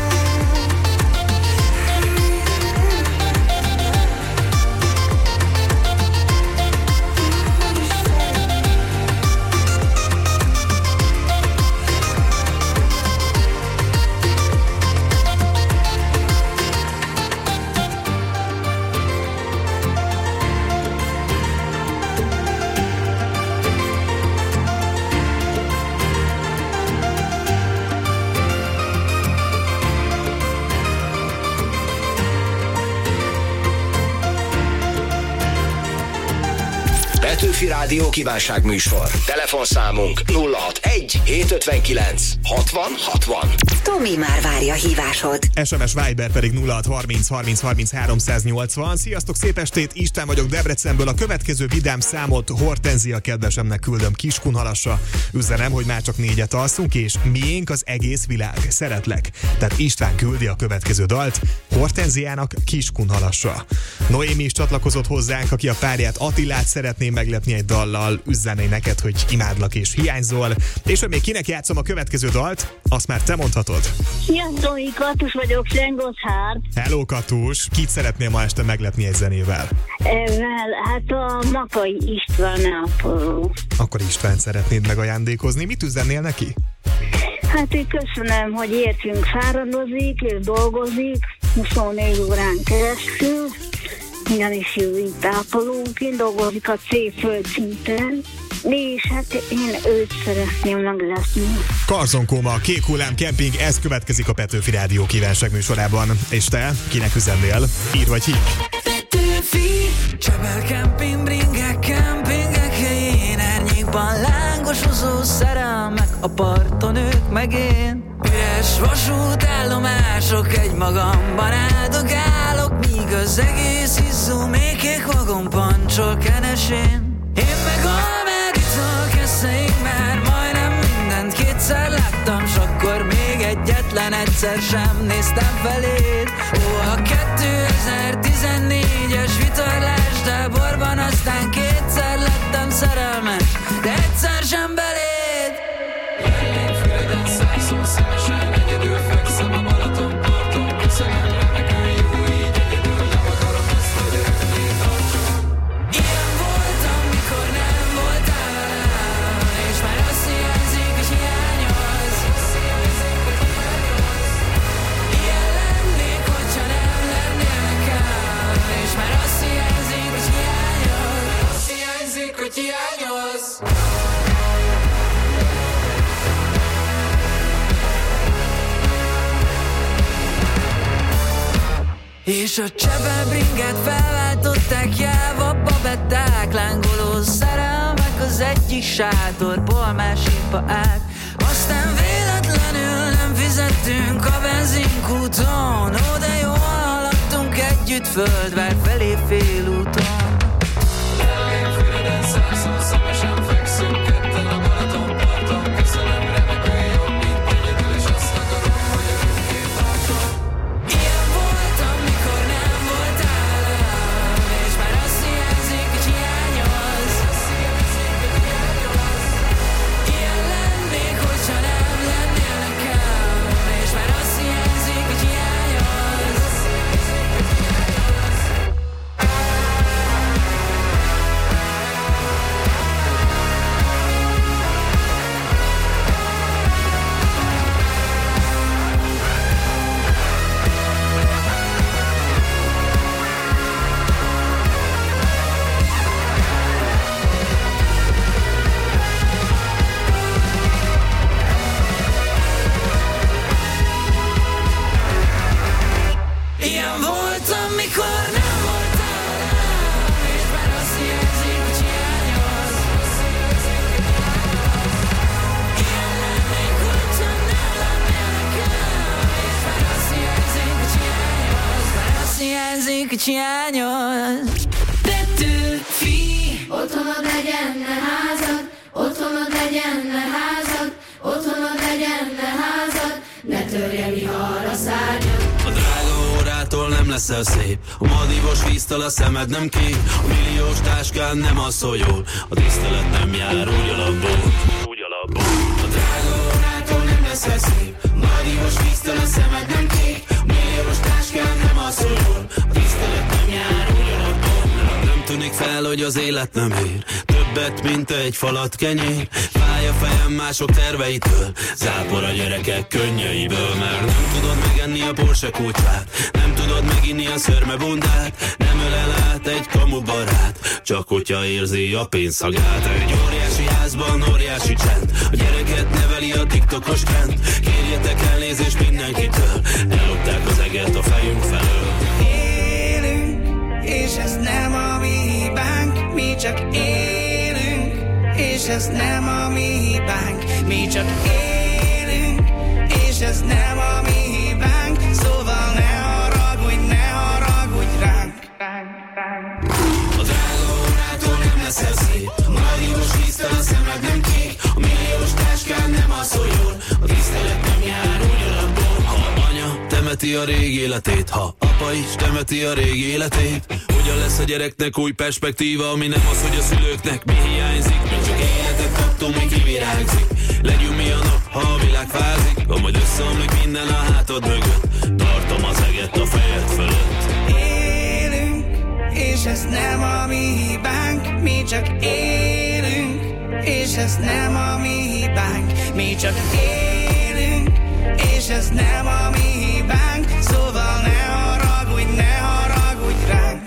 Petőfi Rádió kívánságműsor. Telefonszámunk nulla hatvanegy hétszázötvenkilenc hatvan hatvan. Tomi már várja hívásod. es em es Viber pedig nulla hatszázharminc harminc harminc háromszáznyolcvan. Sziasztok, szép estét, István vagyok Debrecenből. A következő vidám számot Hortenzia kedvesemnek küldöm Kiskunhalasra. Üzenem, hogy már csak négyet alszunk, és miénk az egész világ. Szeretlek. Tehát István küldi a következő dalt Hortenziának Kiskunhalasra. Noémi is csatlakozott hozzánk, aki a párját Attilát szeretné meglepni egy dallal. Üzenné neked, hogy imádlak és hiányzol. És hogy még kinek játszom a következő dalt, azt már te mondhatod. Sziasztok, Katus vagyok, Sengoszhár. Hello, Katus! Kit szeretnél ma este meglepni egy zenével? Ezzel, hát a Makai István ápoló. Akkor István szeretnéd megajándékozni. Mit üzennél neki? Hát én köszönöm, hogy értünk fáradozik és dolgozik huszonnégy órán keresztül. Ugyanis ő itt ápolóként dolgozik a C-földszinten. És hát én őt szeretném meglepni. Karzonkóma, Kék Hullám Kemping, ez következik a Petőfi Rádió kívánságműsorában. És te, kinek üzennél? Ír vagy hív? Petőfi Csepel kemping, bringek, kempingek helyén, Árnyékban lángosozó szerelmek, a parton ők meg én. Üres vasútállomások, egy magamban áldogálok, míg az egész izzó mékék vagon pancsol kenesén. Én meg almárítól keszeig már majdnem mindent kétszer láttam, s akkor még egyetlen egyszer sem néztem feléd. Ó, a kétezer-tizennégyes vitorlástáborban aztán kétszer lettem szerelmes, de egyszer sem beléd. Mellénfüleden szászom szemesen, egyedül fekszem a Balatonparton, köszönöm remekül jó, így egyedül nem akarom ezt, hogy örökké tartson. Ilyen voltam, mikor nem voltál velem, és már azt hiányzik, hogy hiányoz. Ilyen lennék, hogyha nem lennél nekem, és már azt hiányzik, hogy hiányoz. Azt hiányzik, hogy hiányoz. És a Csepel bringet felváltották, jelva babetták, lángoló szerelmek az egyik sátorból a másikba át. Aztán véletlenül nem fizettünk a benzinkúton, ó, de jól haladtunk együtt Földvár felé félúton. Mellénfüleden szászon szemesen fekszünk ketten a Balatonparton, köszönöm remekül jobb, mint egyedül, és azt akarom, hogy örökké tartson. Ilyen volt kicsi hiányos. Petőfi. Otthonod legyen, ne házad, otthonod legyen, ne házad, otthonod legyen, ne házad, ne törje vihar a szárnyad. A drága órától nem leszel szép, a madívos víztől a szemed nem kék, a milliós táskán nem alszol jól, a tisztelet nem jár úgy alapból, úgy alapból. A drága órától nem leszel szép, a madívos víztől a szemed nem kék, a milliós táskán nem alszol jól, a tisztelet nem jár úgy alapból. Nem tűnik fel, hogy az élet nem ér többet, mint egy falat kenyér. Fáj a fejem mások terveitől, zápor a gyerekek könnyeiből. Mert nem tudod megenni a Porsche kulcsát, nem tudod meginni a szörmebundát, nem ölel át egy kamu barát, csak hogyha érzi a pénzszagát. Egy óriási házban óriási csend, a gyereket neveli a tiktokos trend. Kérjetek elnézést mindenkitől, ellopták az eget a fejünk felől. És ez nem a mi hibánk, mi csak élünk. És ez nem a mi hibánk, mi csak élünk. És ez nem a mi hibánk, szóval ne haragudj, ne haragudj ránk. A drága órától nem leszel szép, a madívos víztől a szemed nem kék, a milliós táskán nem alszol jól, a tisztelet nem jár úgy alapból. Ha anya temeti a régi életét, ha apa is temeti a régi életét, hogyan lesz a gyereknek új perspektíva, ami nem az, hogy a szülőknek mi hiányzik. Még csak életet kaptunk, mi kivirágzik. Legyünk mi a nap, ha a világ fázik, ha majd összeomlik minden a hátad mögött, tartom az eget a fejed fölött. Élünk, és ez nem a mi hibánk, mi csak élünk. És ez nem a mi hibánk, mi csak élünk. És ez nem a mi hibánk, szóval ne haragudj, ne haragudj ránk.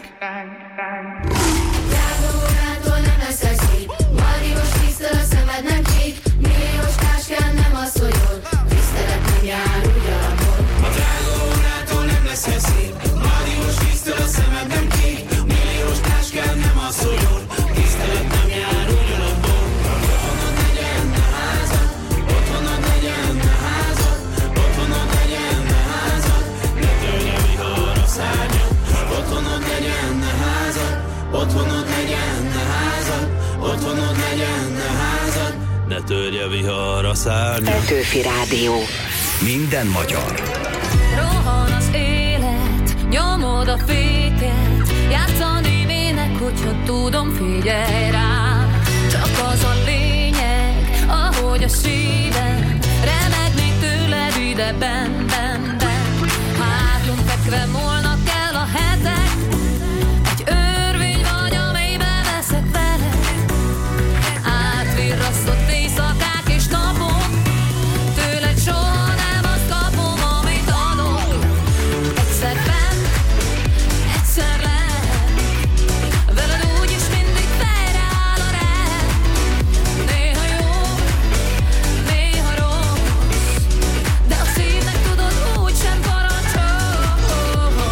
Drága órától nem leszel szép, madívos víztől a szemed nem kék, milliós táskán nem alszol jól, tisztelet nem jár úgy alapból. A drága órától nem leszel szép, madívos víztől a szemed nem kék, milliós táskán nem alszol jól, tisztelet nem jár úgy alapból. Otthonod legyen, ne házad, otthonod legyen, ne házad, otthonod legyen, ne házad, ne törje vihar a szárnyad. Otthonod legyen, ne házad, otthonod legyen, ne házad, otthonod legyen, ne házad, ne törje vihar a szárnyad. Petőfi Rádió. Minden magyar. Rohan az élet, nyomod a féket, játszani vének, hogyha tudom, figyelj rám. Csak az a lényeg, ahogy a szívem remegnék tőled ide benn, benn, benn. Háton fekve molnak el a hetek, egy örvény vagy, amelybe veszek veled. Átvirrasztott éjszakák és napok, tőled soha nem azt kapom, amit adok. Egyszer bent, egyszer lent, veled úgyis mindig fejreáll a rend. Néha jó, néha rossz, de a szívnek tudod úgysem parancsol.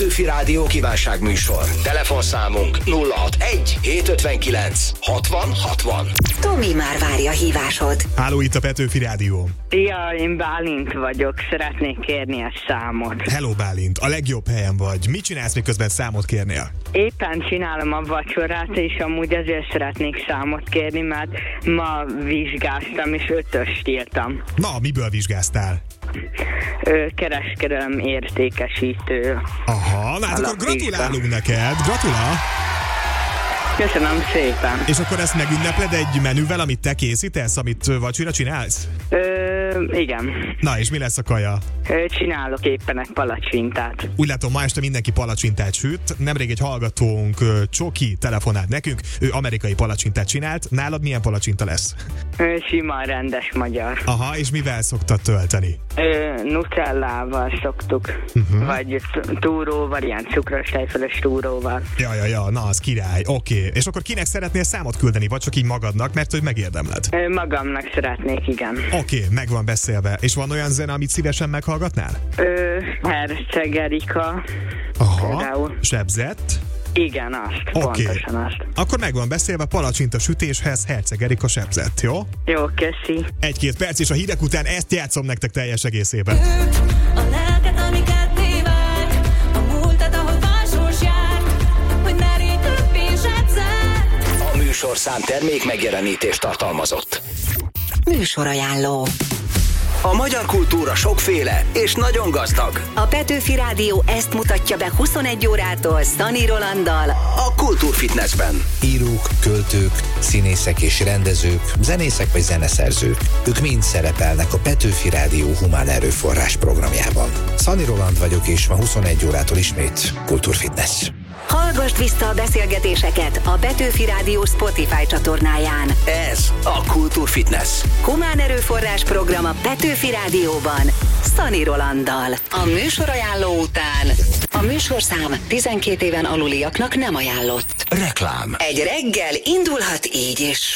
Petőfi Rádió kívánságműsor. Telefonszámunk nulla hatvanegy hétszázötvenkilenc hatvan hatvan. Tomi már várja a hívásod. Háló, itt a Petőfi Rádió. Ja, én Bálint vagyok, szeretnék kérni egy számot. Hello Bálint, a legjobb helyen vagy. Mit csinálsz, miközben számot kérnél? Éppen csinálom a vacsorát, és amúgy ezért szeretnék számot kérni, mert ma vizsgáztam, és ötöst írtam. Na, miből vizsgáztál? Ö, kereskedelem értékesítő. Aha, na hát akkor gratulálunk neked, gratulál! Köszönöm szépen. És akkor ezt megünnepled egy menüvel, amit te készítesz, amit vacsira csinálsz? Ö, igen. Na, és mi lesz a kaja? Ö, csinálok éppen egy palacsintát. Úgy látom, ma este mindenki palacsintát süt. Nemrég egy hallgatónk, Csoki, telefonált nekünk, ő amerikai palacsintát csinált. Nálad milyen palacsinta lesz? Ö, sima, rendes magyar. Aha, és mivel szoktad tölteni? Ö, nutellával szoktuk, uh-huh. vagy túróval, ilyen cukros tejfölös túróval. Ja, ja, ja, na az király, oké. Okay. És akkor kinek szeretnél számot küldeni, vagy csak így magadnak, mert hogy megérdemled? Ö, magamnak szeretnék, igen. Oké, okay, meg van beszélve. És van olyan zene, amit szívesen meghallgatnál? Ö, Herceg Erika. Aha, például. Sebzett. Igen, azt, okay. Pontosan azt. Akkor meg van beszélve, palacsinta sütéshez Herceg Erika sebzett, jó? Jó, köszi. Egy-két perc, és a hírek után ezt játszom nektek teljes egészében. A lelket, amiket névek, a múltat, ahol válsos jár, hogy ne rég többé sebzett. A műsorszám termék megjelenítést tartalmazott. Műsorajánló. A magyar kultúra sokféle és nagyon gazdag. A Petőfi Rádió ezt mutatja be huszonegy órától Szani Rolanddal a Kultúrfitnessben. Írók, költők, színészek és rendezők, zenészek vagy zeneszerzők. Ők mind szerepelnek a Petőfi Rádió humán erőforrás programjában. Szani Roland vagyok, és ma huszonegy órától ismét Kultúrfitness. Hallgasd vissza a beszélgetéseket a Petőfi Rádió Spotify csatornáján. Ez a Kultúrfitness. Humán erőforrás program a Petőfi Rádióban Szani Rolanddal. A műsorajánló után a műsorszám tizenkét éven aluliaknak nem ajánlott. Reklám. Egy reggel indulhat így is.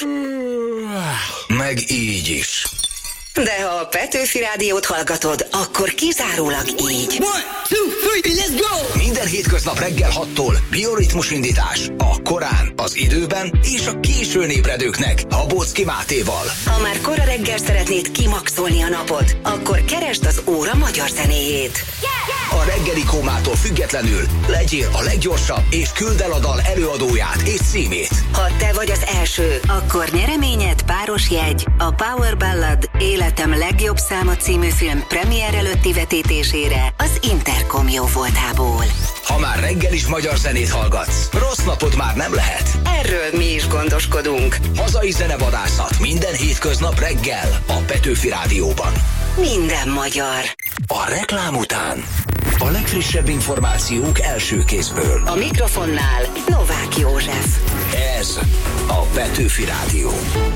Meg így is. De ha a Petőfi Rádiót hallgatod, akkor kizárólag így. One, two, three, let's go! Minden hétköznap reggel hattól bioritmus indítás. A korán, az időben és a későn ébredőknek Habocki Mátéval. Ha már kora reggel szeretnéd kimaxolni a napot, akkor keresd az óra magyar zenéjét. A reggeli kómától függetlenül legyél a leggyorsabb és küld el a dal előadóját és címét. Ha te vagy az első, akkor nyereményed páros jegy a Power Ballad Életem legjobb száma című film premier előtti vetítésére az Intercom jó voltából. Ha már reggel is magyar zenét hallgatsz, rossz napod már nem lehet. Erről mi is gondoskodunk. Hazai zenevadászat minden hétköznap reggel a Petőfi Rádióban. Minden magyar. A reklám után a legfrissebb információk első kézből. A mikrofonnál Novák József. Ez a Petőfi Rádió.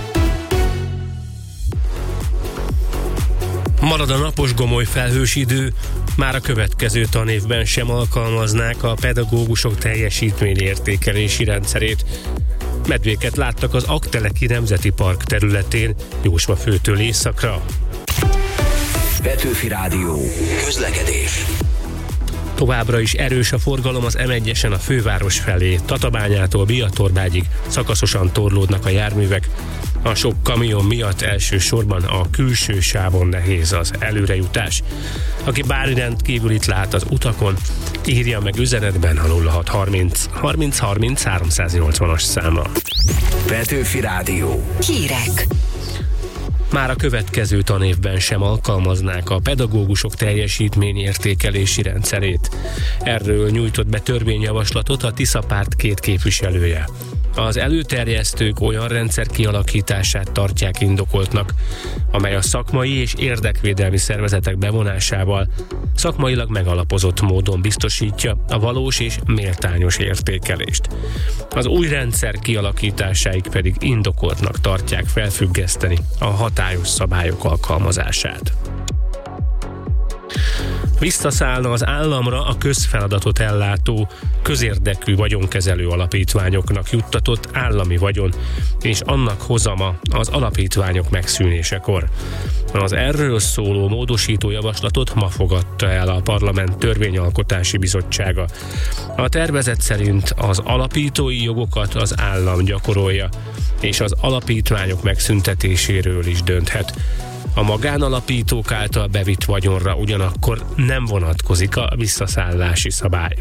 Marad a napos gomoly felhős idő, már a következő tanévben sem alkalmaznák a pedagógusok teljesítményértékelési rendszerét. Medvéket láttak az Aggteleki Nemzeti Park területén, Jósmafőtől északra. Petőfi Rádió. Közlekedés. Továbbra is erős a forgalom az em egyesen a főváros felé, Tatabányától Biatorbágyig szakaszosan torlódnak a járművek. A sok kamion miatt elsősorban a külső sávon nehéz az előrejutás. Aki bármi rendkívülit lát az utakon, írja meg üzenetben a nulla hat harminc harminc harminc háromszáznyolcvanas számra. Petőfi Rádió. Hírek. Már a következő tanévben sem alkalmaznák a pedagógusok teljesítményértékelési rendszerét. Erről nyújtott be törvényjavaslatot a Tisza párt két képviselője. Az előterjesztők olyan rendszer kialakítását tartják indokoltnak, amely a szakmai és érdekvédelmi szervezetek bevonásával szakmailag megalapozott módon biztosítja a valós és méltányos értékelést. Az új rendszer kialakításáig pedig indokoltnak tartják felfüggeszteni a hatályos szabályok alkalmazását. Visszaszállna az államra a közfeladatot ellátó, közérdekű vagyonkezelő alapítványoknak juttatott állami vagyon, és annak hozama az alapítványok megszűnésekor. Az erről szóló módosító javaslatot ma fogadta el a Parlament Törvényalkotási Bizottsága. A tervezet szerint az alapítói jogokat az állam gyakorolja, és az alapítványok megszüntetéséről is dönthet. A magánalapítók által bevitt vagyonra ugyanakkor nem vonatkozik a visszaszállási szabály.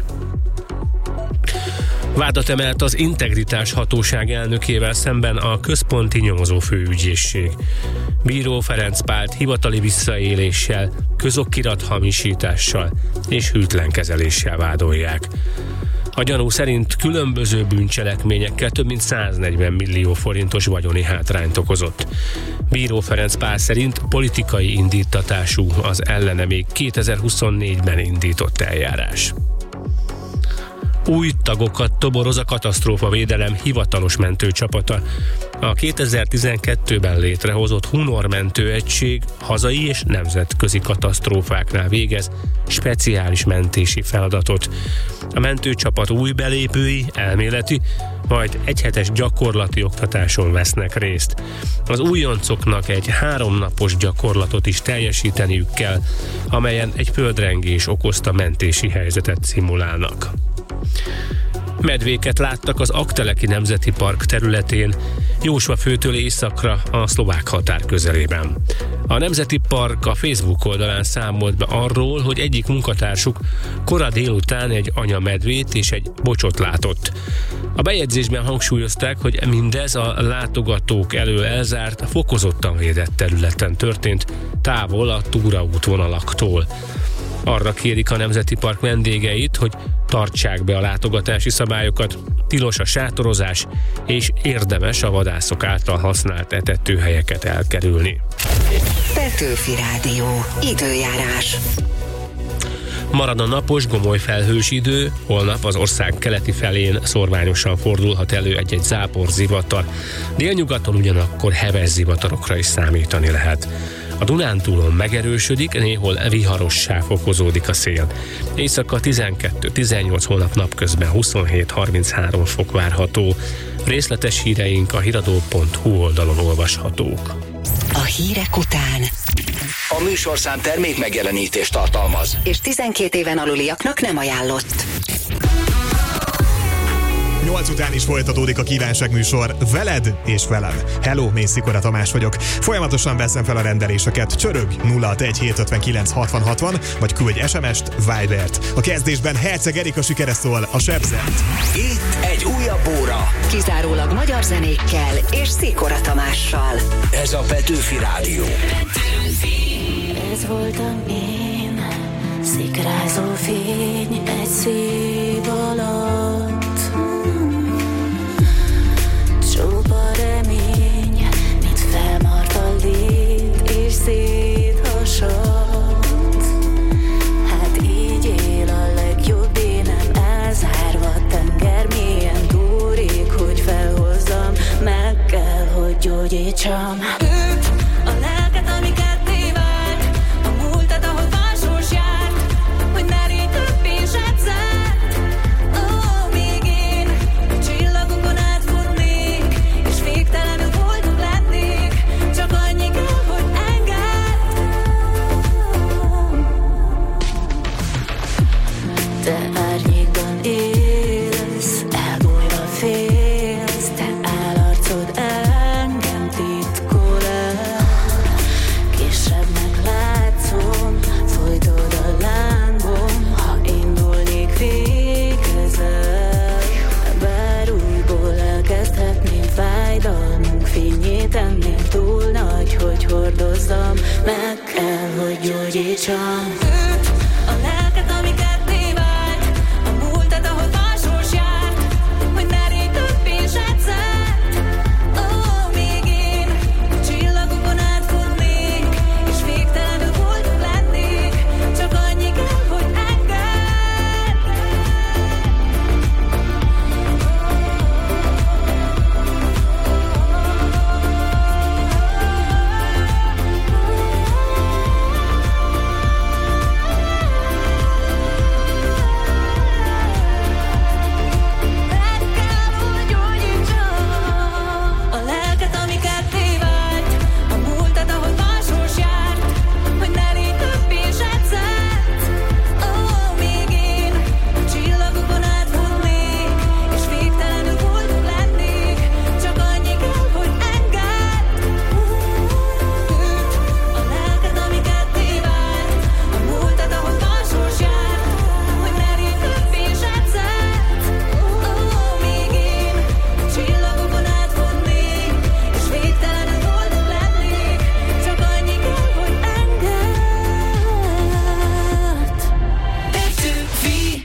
Vádat emelt az Integritás Hatóság elnökével szemben a Központi Nyomozó Főügyészség. Bíró Ferenc Pált hivatali visszaéléssel, közokirat hamisítással és hűtlen kezeléssel vádolják. A gyanú szerint különböző bűncselekményekkel több mint száznegyven millió forintos vagyoni hátrányt okozott. Bíró Ferenc Pál szerint politikai indítatású az ellene még kétezer-huszonnégyben indított eljárás. Új tagokat toboroz a katasztrófavédelem hivatalos mentőcsapata. A kétezer-tizenkettőben létrehozott Hunor mentőegység hazai és nemzetközi katasztrófáknál végez speciális mentési feladatot. A mentőcsapat új belépői elméleti, majd egyhetes gyakorlati oktatáson vesznek részt. Az újoncoknak egy háromnapos gyakorlatot is teljesíteniük kell, amelyen egy földrengés okozta mentési helyzetet szimulálnak. Medvéket láttak az Aggteleki Nemzeti Park területén, Jósvafőtől északra a szlovák határ közelében. A Nemzeti Park a Facebook oldalán számolt be arról, hogy egyik munkatársuk kora délután egy anyamedvét és egy bocsot látott. A bejegyzésben hangsúlyozták, hogy mindez a látogatók elől elzárt, fokozottan védett területen történt, távol a túraútvonalaktól. Arra kérik a Nemzeti Park vendégeit, hogy tartsák be a látogatási szabályokat, tilos a sátorozás, és érdemes a vadászok által használt etetőhelyeket elkerülni. Petőfi Rádió. Időjárás. Marad a napos, gomoly felhős idő, holnap az ország keleti felén szorványosan fordulhat elő egy-egy zápor zivatar. Délnyugaton ugyanakkor heves zivatarokra is számítani lehet. A Dunántúlon megerősödik, néhol viharossá fokozódik a szél. Éjszaka tizenkettő-tizennyolc, holnap napközben huszonhét-harminchárom fok várható. Részletes híreink a híradó pont hu oldalon olvashatók. A hírek után A műsorszám termék megjelenítést tartalmaz, és tizenkét éven aluliaknak nem ajánlott. nyolc után is folytatódik a kívánságműsor veled és velem. Hello, én Szikora Tamás vagyok. Folyamatosan veszem fel a rendeléseket. Csörög nulla hatvanegy hétszázötvenkilenc hatvan hatvan, vagy küldj es em est, Vibert. A kezdésben Herceg Erika sikere szól, a Sebzent. Itt egy újabb óra. Kizárólag magyar zenékkel és Szikora Tamással. Ez a Petőfi Rádió. Ez voltam én, szikrázó fény egy szív alatt. Csupa remény, mint felmart a lét és széthasadt. Hát így él a legjobb énem, elzárva tenger mélyen túrig, hogy felhozzam, meg kell, hogy gyógyítsam. Őt, a lelket, ami ketté vált, a múltat, ahol válsos járt, hogy ne légy többé zsebzett. Ó, még én, a csillagunkon átfutnék, és végtelenül boldog lennék, csak annyi kell, hogy engedd. Te árnyékban élsz, elbújva félsz, te állarcod engem titkol el. Kisebbnek látszom, folytod a lángom, ha indulnék végezel. Bár újból elkezdhetném, fájdalmunk fényét ennél túl nagy, hogy hordozzam, meg kell, hogy gyógyítsam. Őt, a lelket, ami ketté vált, a múltat, ahol válsos járt, hogy ne légy többé zsebzett. Ó, még én, a csillagokon átfutnék, és végtelenül boldog lennék, csak annyi kell, hogy engedd.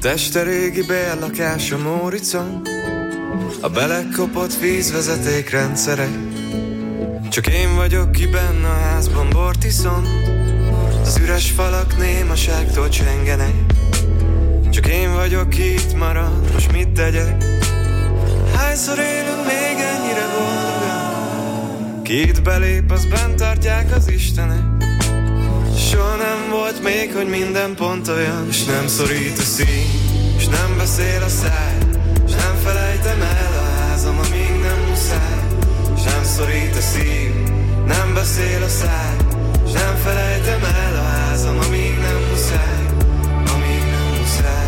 Este régi bérlakás a Móricon, a belekopott vízvezeték rendszere. Csak én vagyok ki benne a házban, bort iszom, az üres falak némaságtól csengenek. Csak én vagyok ki itt marad, most mit tegyek? Hányszor élünk még ennyire boldogan? Ki itt belép, az bent tartják az Istenek. Soha nem volt még, hogy minden pont olyan, és nem szorít a szív, és nem beszél a száj, és nem felejtem el a házam, amíg nem muszáj. És nem szorít a szív, nem beszél a száj, és nem felejtem el a házam, amíg nem muszáj. Amíg nem muszáj.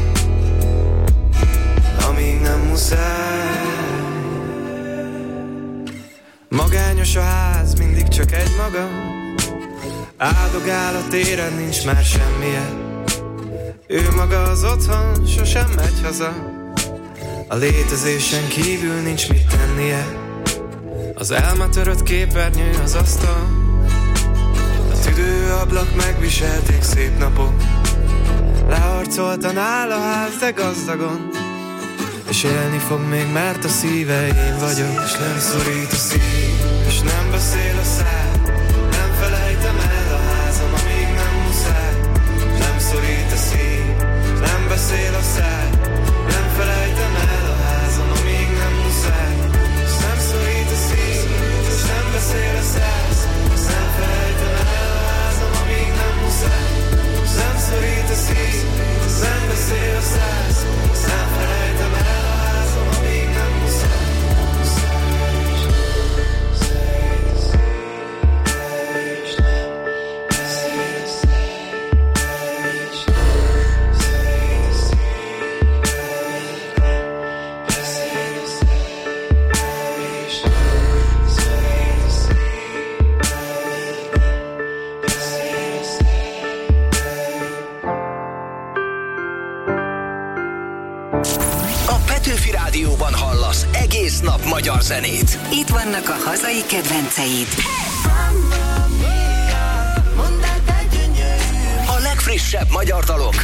Amíg nem muszáj. Magányos a ház, mindig csak egy maga, áldogál a téren, nincs már semmije. Ő maga az otthon, sosem megy haza, a létezésen kívül nincs mit tennie. Az elmatörött képernyő az asztal, a tüdőablak megviselték szép napok. Leharcoltan áll a ház, de gazdagon, és élni fog még, mert a szíve én vagyok. És nem szorít a szív, és nem beszél a száj, nem felejtem el a házam, amíg nem muszáj. És nem szorít a szív, nem beszél a száj, nem felejtem el a házam, amíg nem muszáj. És nem szorít a szív, és nem beszél a száj, és nem felejtem el a házam, amíg nem muszáj. És nem szorít a szív, és nem beszél a száj, és nem felejtem el a házam, amíg nem muszáj. Rádióban hallasz egész nap magyar zenét. Itt vannak a hazai kedvenceid. A legfrissebb magyar dalok.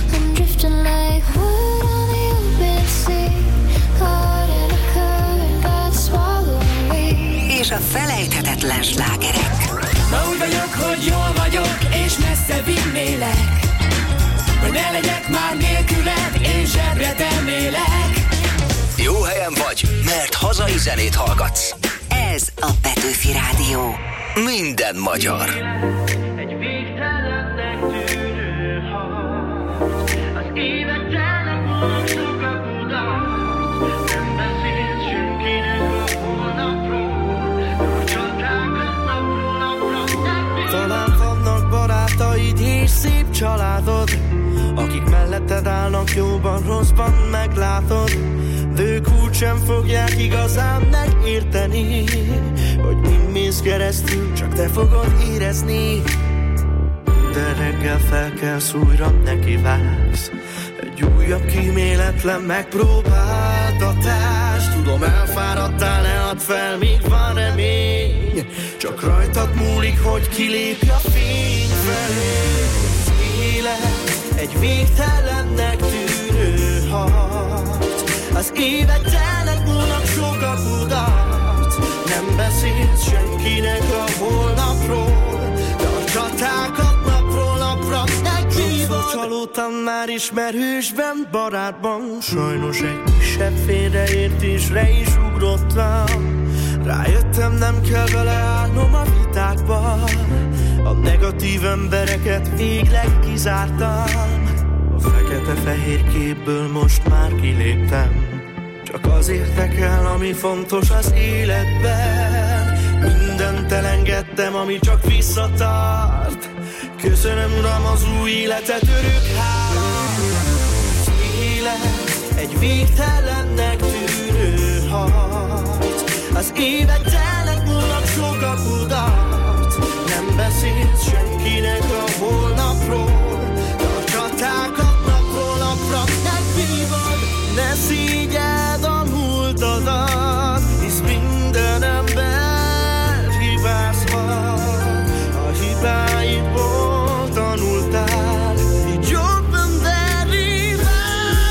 És a felejthetetlen slágerek. Ma úgy vagyok, hogy jól vagyok, és messze vinnélek, hogy ne legyek már nélküled, én zsebre tennélek. Jó helyen vagy, mert hazai zenét hallgatsz. Ez a Petőfi Rádió. Minden magyar. Egy végtelennek tűnő harc, az évek telnek múlnak sok a kudarc. Nem beszélsz senkinek a holnapról, a csatákat napról napra nem. Talán vannak barátaid és szép családod, akik melletted állnak jóban, rosszban, meglátod. De ők úgysem fogják igazán megérteni, hogy mi mész keresztül, csak te fogod érezni. De reggel felkelsz, újra nekivágsz egy újabb kíméletlen megpróbáltatás. Tudom, elfáradtál, ne add fel, még van remény, csak rajtad múlik, hogy kilépj a fény felé. Élet egy végtelennek tűnő harc, az évek telnek múlnak sok a kudarc. Nem beszélsz senkinek a holnapról, de a csatákat napról napra meghívod. Csalódtam már ismerősben, barátban, sajnos egy kisebb félreértésre is ugrottam. Rájöttem, nem kell beleállnom a vitákba, a negatív embereket végleg kizártam. A fekete-fehér képből most már kiléptem, csak az érdekel, ami fontos az életben. Mindent elengedtem, ami csak visszatart. Köszönöm, Uram, az új életet, örök hála. Az élet egy végtelennek tűnő harc, az évek telnek múlnak sok a kudarc. Nem beszélsz senkinek a holnapról, de a csatákat napról napra megvívod. Ne szígyeld a múltadat, hisz minden ember hibázhat. A hibáidból tanultál, így jobb emberi vágy.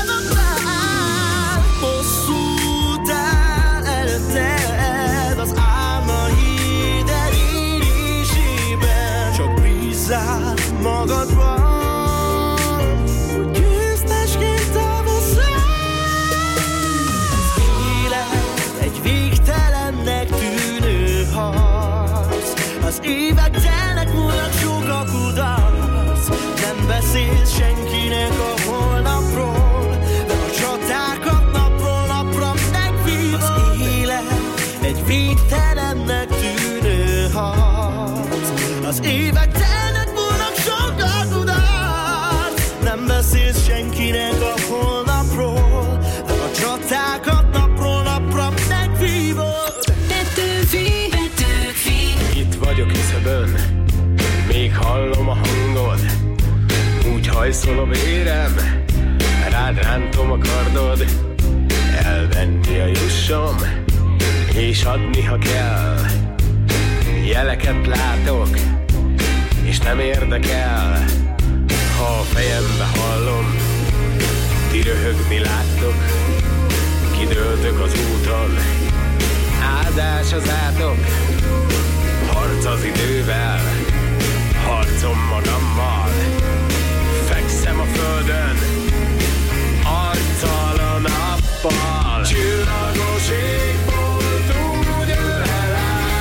végtelennek tűnő harc. Az évek telnek, múlnak sokat tudás. Nem beszélsz senkinek a holnapról, de a csatákat napról napra megvívod. Petőfi, Petőfi, itt vagyok küszöbön, még hallom a hangod. Úgy hajszol a vérem, rád rántom a kardod. Elvenni a jussom, és adni, ha kell. Jeleket látok, és nem érdekel. Ha a fejembe hallom, ti röhögni láttok. Kidőltök az úton, áldás az átok. Harc az idővel, harcom magammal. Fekszem a földön, arccal a nappal. Csillagos égbolt úgy ölel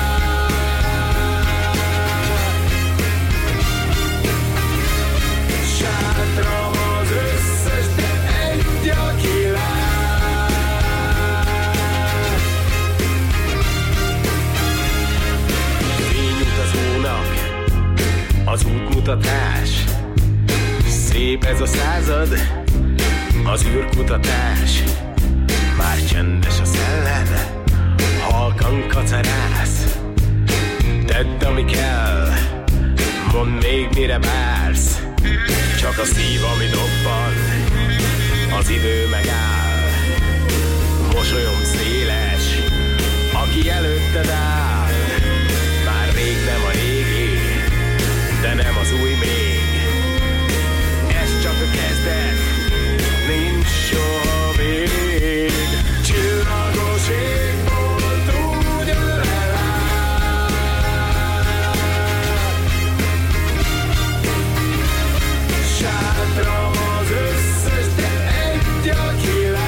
át. Sátram az összes, de egy, aki lát. Fényutazónak az útmutatás. Szép ez a század, az űrkutatás. Már csendes a szellem, halkan kacarász. Tedd, ami kell, mondd még, mire vársz. Csak a szív, ami dobban, az idő megáll. Mosolyom széles, aki előtted áll. Már rég nem a régi, de nem az új még. Ez csak a kezdet, nincs soha vég. Csillagos égbolt úgy ölel át. Sátram az összes, de egy, aki lát.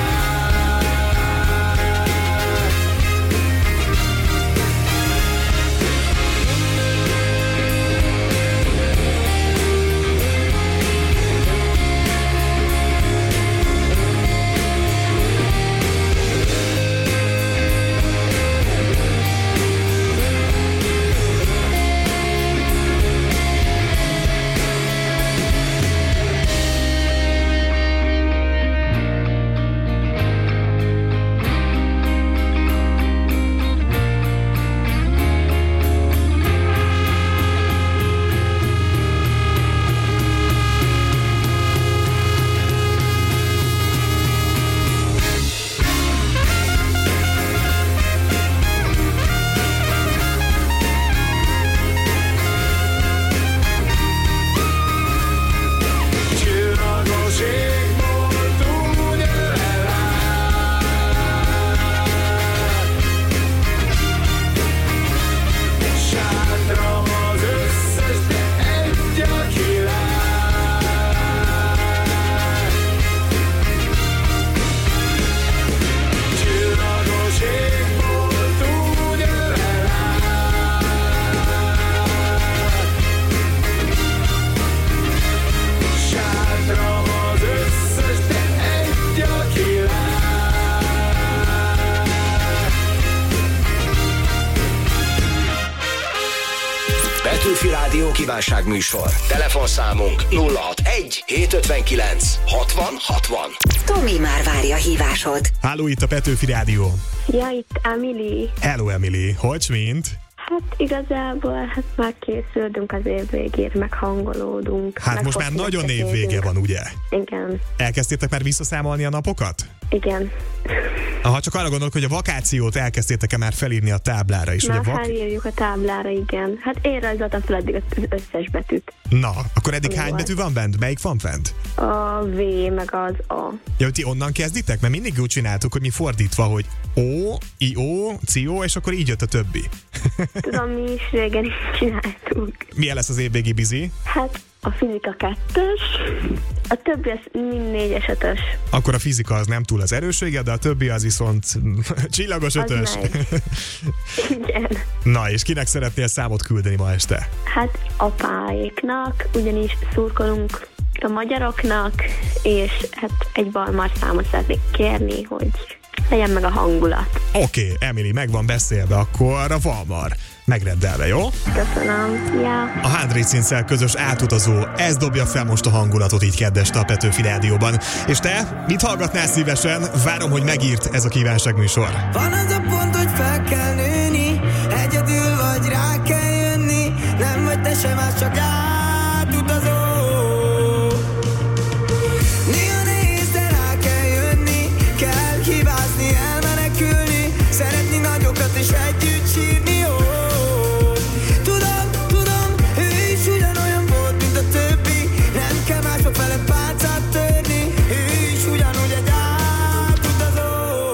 Petőfi Rádió kívánságműsor. Telefonszámunk nulla hatvanegy hétszázötvenkilenc hatvan hatvan. Tomi már várja a hívásod. Háló, itt a Petőfi Rádió. Ja, itt Emily. Hello, Emily. Hogy mint? Hát igazából hát már készülünk az év végére, meg hangolódunk. Hát meg most már nagyon évvége van, ugye? Igen. Elkezdtétek már visszaszámolni a napokat? Igen. Aha, csak arra gondolok, hogy a vakációt elkezdtétek-e már felírni a táblára is? Már ugye vak... felírjuk a táblára, igen. Hát én rajzoltam fel eddig az összes betűt. Na, akkor eddig hány volt. betű van bent? Melyik van fent? A V, meg az A. Ja, hogy ti onnan kezditek? Mert mindig úgy csináltuk, hogy mi fordítva, hogy O, I, O, C, O, és akkor így jött a többi. Tudom, mi is régen is csináltuk. Milyen lesz az évvégi bizi? Hát a fizika kettős, a többi az mind négyes, ötös. Akkor a fizika az nem túl az erőssége, de a többi az viszont csillagos ötös. Igen. Na, és kinek szeretnél számot küldeni ma este? Hát apáéknak, ugyanis szurkolunk a magyaroknak, és hát egy Balmar számot szeretnék kérni, hogy legyen meg a hangulat. Oké, okay, Emily, meg van beszélve, akkor a Valmar megrendelve, jó? Köszönöm, szia! A Handrécinszel közös átutazó, ez dobja fel most a hangulatot így keddeste a Petőfi Rádióban. És te, mit hallgatnál szívesen? Várom, hogy megírt ez a kívánságműsor. Van az a pont, hogy fel kell nőni, egyedül vagy rá kell jönni, nem vagy te sem, az csak átutazó. Néha nehéz, de rá kell jönni, kell hibázni, elmenekülni, szeretni nagyokat és együtt sírni, jó. Tudom, tudom, ő is ugyanolyan volt, mint a többi, nem kell mások fele pálcát törni, ő is ugyanúgy egy átutazó.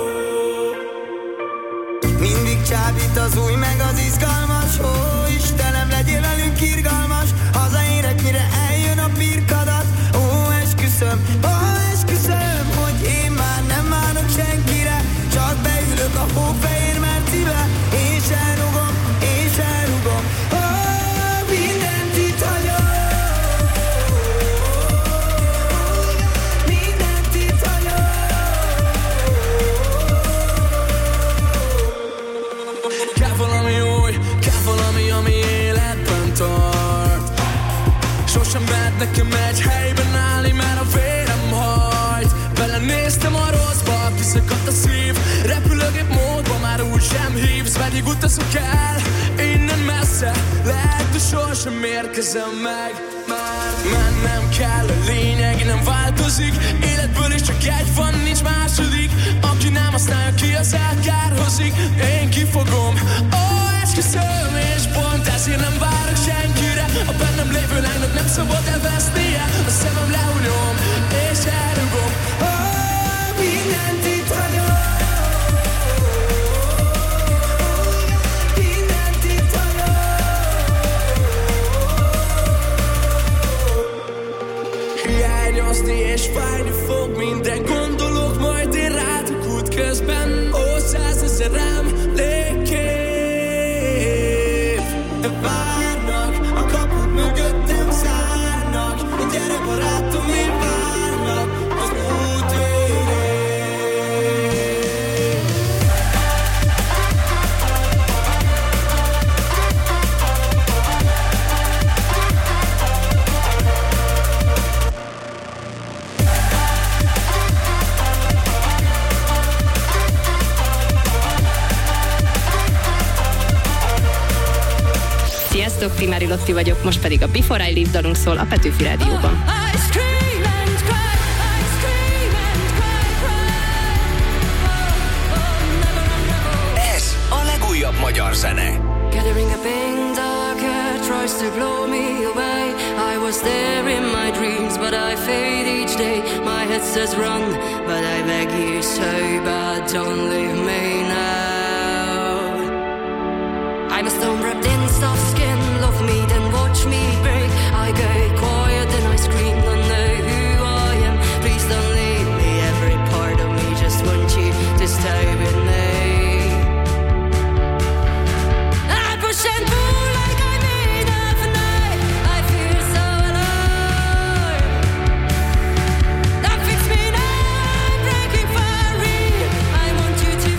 Mindig csábít az új meg az izgalmas, ó Istenem, legyél velünk irgalmas, hazaérek, mire eljön a pirkadat, ó esküszöm, ó esküszöm, hogy én már nem várok senkire, csak beülök a hófehér mercibe, és elrugom, és elrugom, ó mindent itt hagyom, mindent itt hagyom. Kell valami új, kell valami, ami életben tart. Sosem lehet nekem egy helyben állni, mert a vérem hajt. Belenéztem a rosszba, kiszakadt a szív, repülőgép módba már úgy sem hívsz, pedig utazok el innen messze, lehet, hogy sosem érkezem meg. Már mennem kell, a lényeg nem változik, életből is csak egy van, nincs második, aki nem használja ki, az elkárhozik. Én kifogom, ó esküszöm, és pont ezért nem várok senkire, a bennem lévő lánynak nem szabad elvesznie, a szemem lehunyom, és elrugom, ó mindent itt hagyom, mindent itt hagyom. Hiányozni és fájni fog minden, gondolok majd én rátok útközben, ó százezerem légkép. De várnak, a kaput mögöttem zárnak, gyere barátom, én várnak az út végén. Sziasztok, Primári Lotti vagyok, most pedig a Before I Leave dalunk szól a Petőfi Rádióban. Ez a legújabb magyar zene. Gathering a pain darker tries to blow me away. I was there in my dreams, but I fade each day. My head says run, but I beg you so bad, don't leave me now. I'm a stone wrapped in soft skin, love me then watch me break. I go quiet then I scream, don't know who I am. Please don't leave me, every part of me just wants you to stay with me. I push and pull like I made of a night. I feel so alive. That fix me now, I'm breaking free. I want you to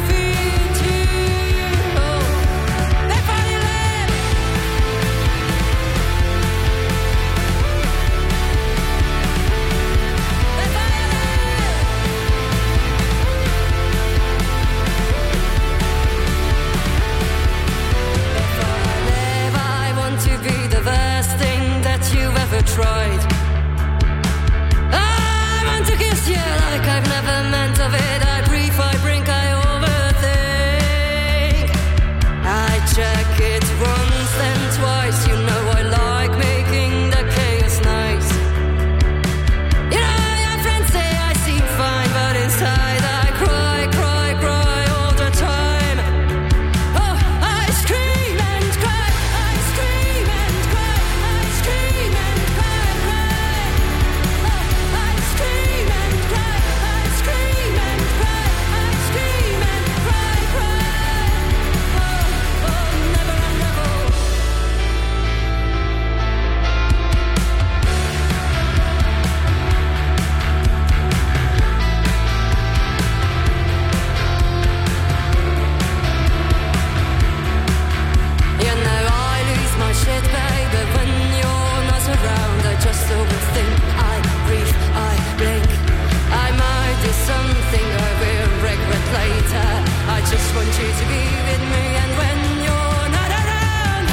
just want you to be with me. And when you're not around,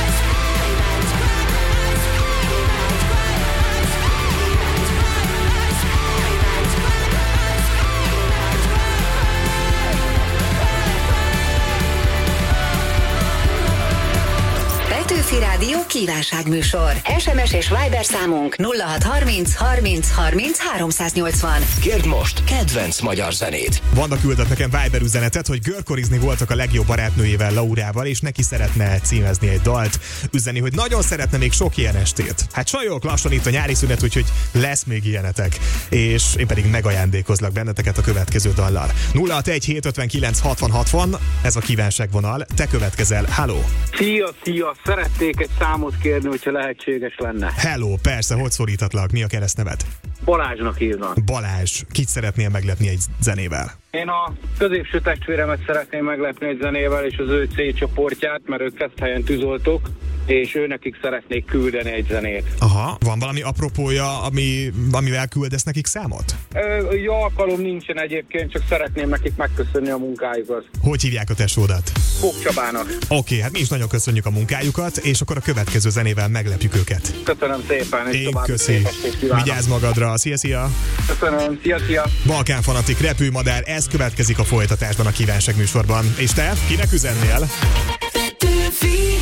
Petőfi Rádió kívánságműsor. es em es és Viber számunk nulla hat harminc harminc harminc háromszáznyolcvan. Kérd most kedvenc magyar zenét. Vanda küldött nekem Viber üzenetet, hogy görkorizni voltak a legjobb barátnőjével, Laurával, és neki szeretne címezni egy dalt. Üzeni, hogy nagyon szeretne még sok ilyen estét. Hát sajok, lassan itt a nyári szünet, úgyhogy lesz még ilyenetek. És én pedig megajándékozlak benneteket a következő dallal. nulla hat egy hét ötvenkilenc hatvan hatvan, ez a kívánságvonal. Te következel. Halló! Szia, szia! Szeretnék egy számot kérni, hogyha lehetséges lenne. Hello, persze, hogy szólíthatlak? Mi a keresztneved? Balázsnak hívnak. Balázs, kit szeretnél meglepni egy zenével? Én a középső testvéremet szeretném meglepni egy zenével, és az ő C csoportját, mert ők Keszthelyen tűzoltók, és ő nekik szeretnék küldeni egy zenét. Aha, van valami apropója, ami, amivel küldesz nekik számot? Ö, jó alkalom nincsen egyébként, csak szeretném nekik megköszönni a munkájukat. Hogy hívják a tesódat? Fók Csabának. Oké, okay, hát mi is nagyon köszönjük a munkájukat, és akkor a következő zenével meglepjük őket. Köszönöm szépen, és én köszi. Vigyázz magadra, szia, szia! Köszönöm, szia, szia! Balkán Fanatik, Repülmadár, ez következik a folytatásban a kívánság műsorban. És te, kinek üzennél? Petőfi.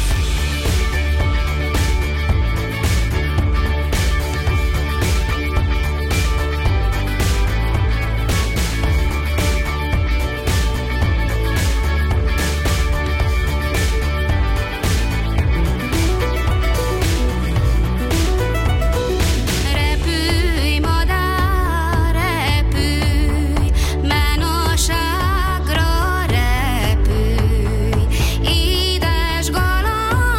Édes galamb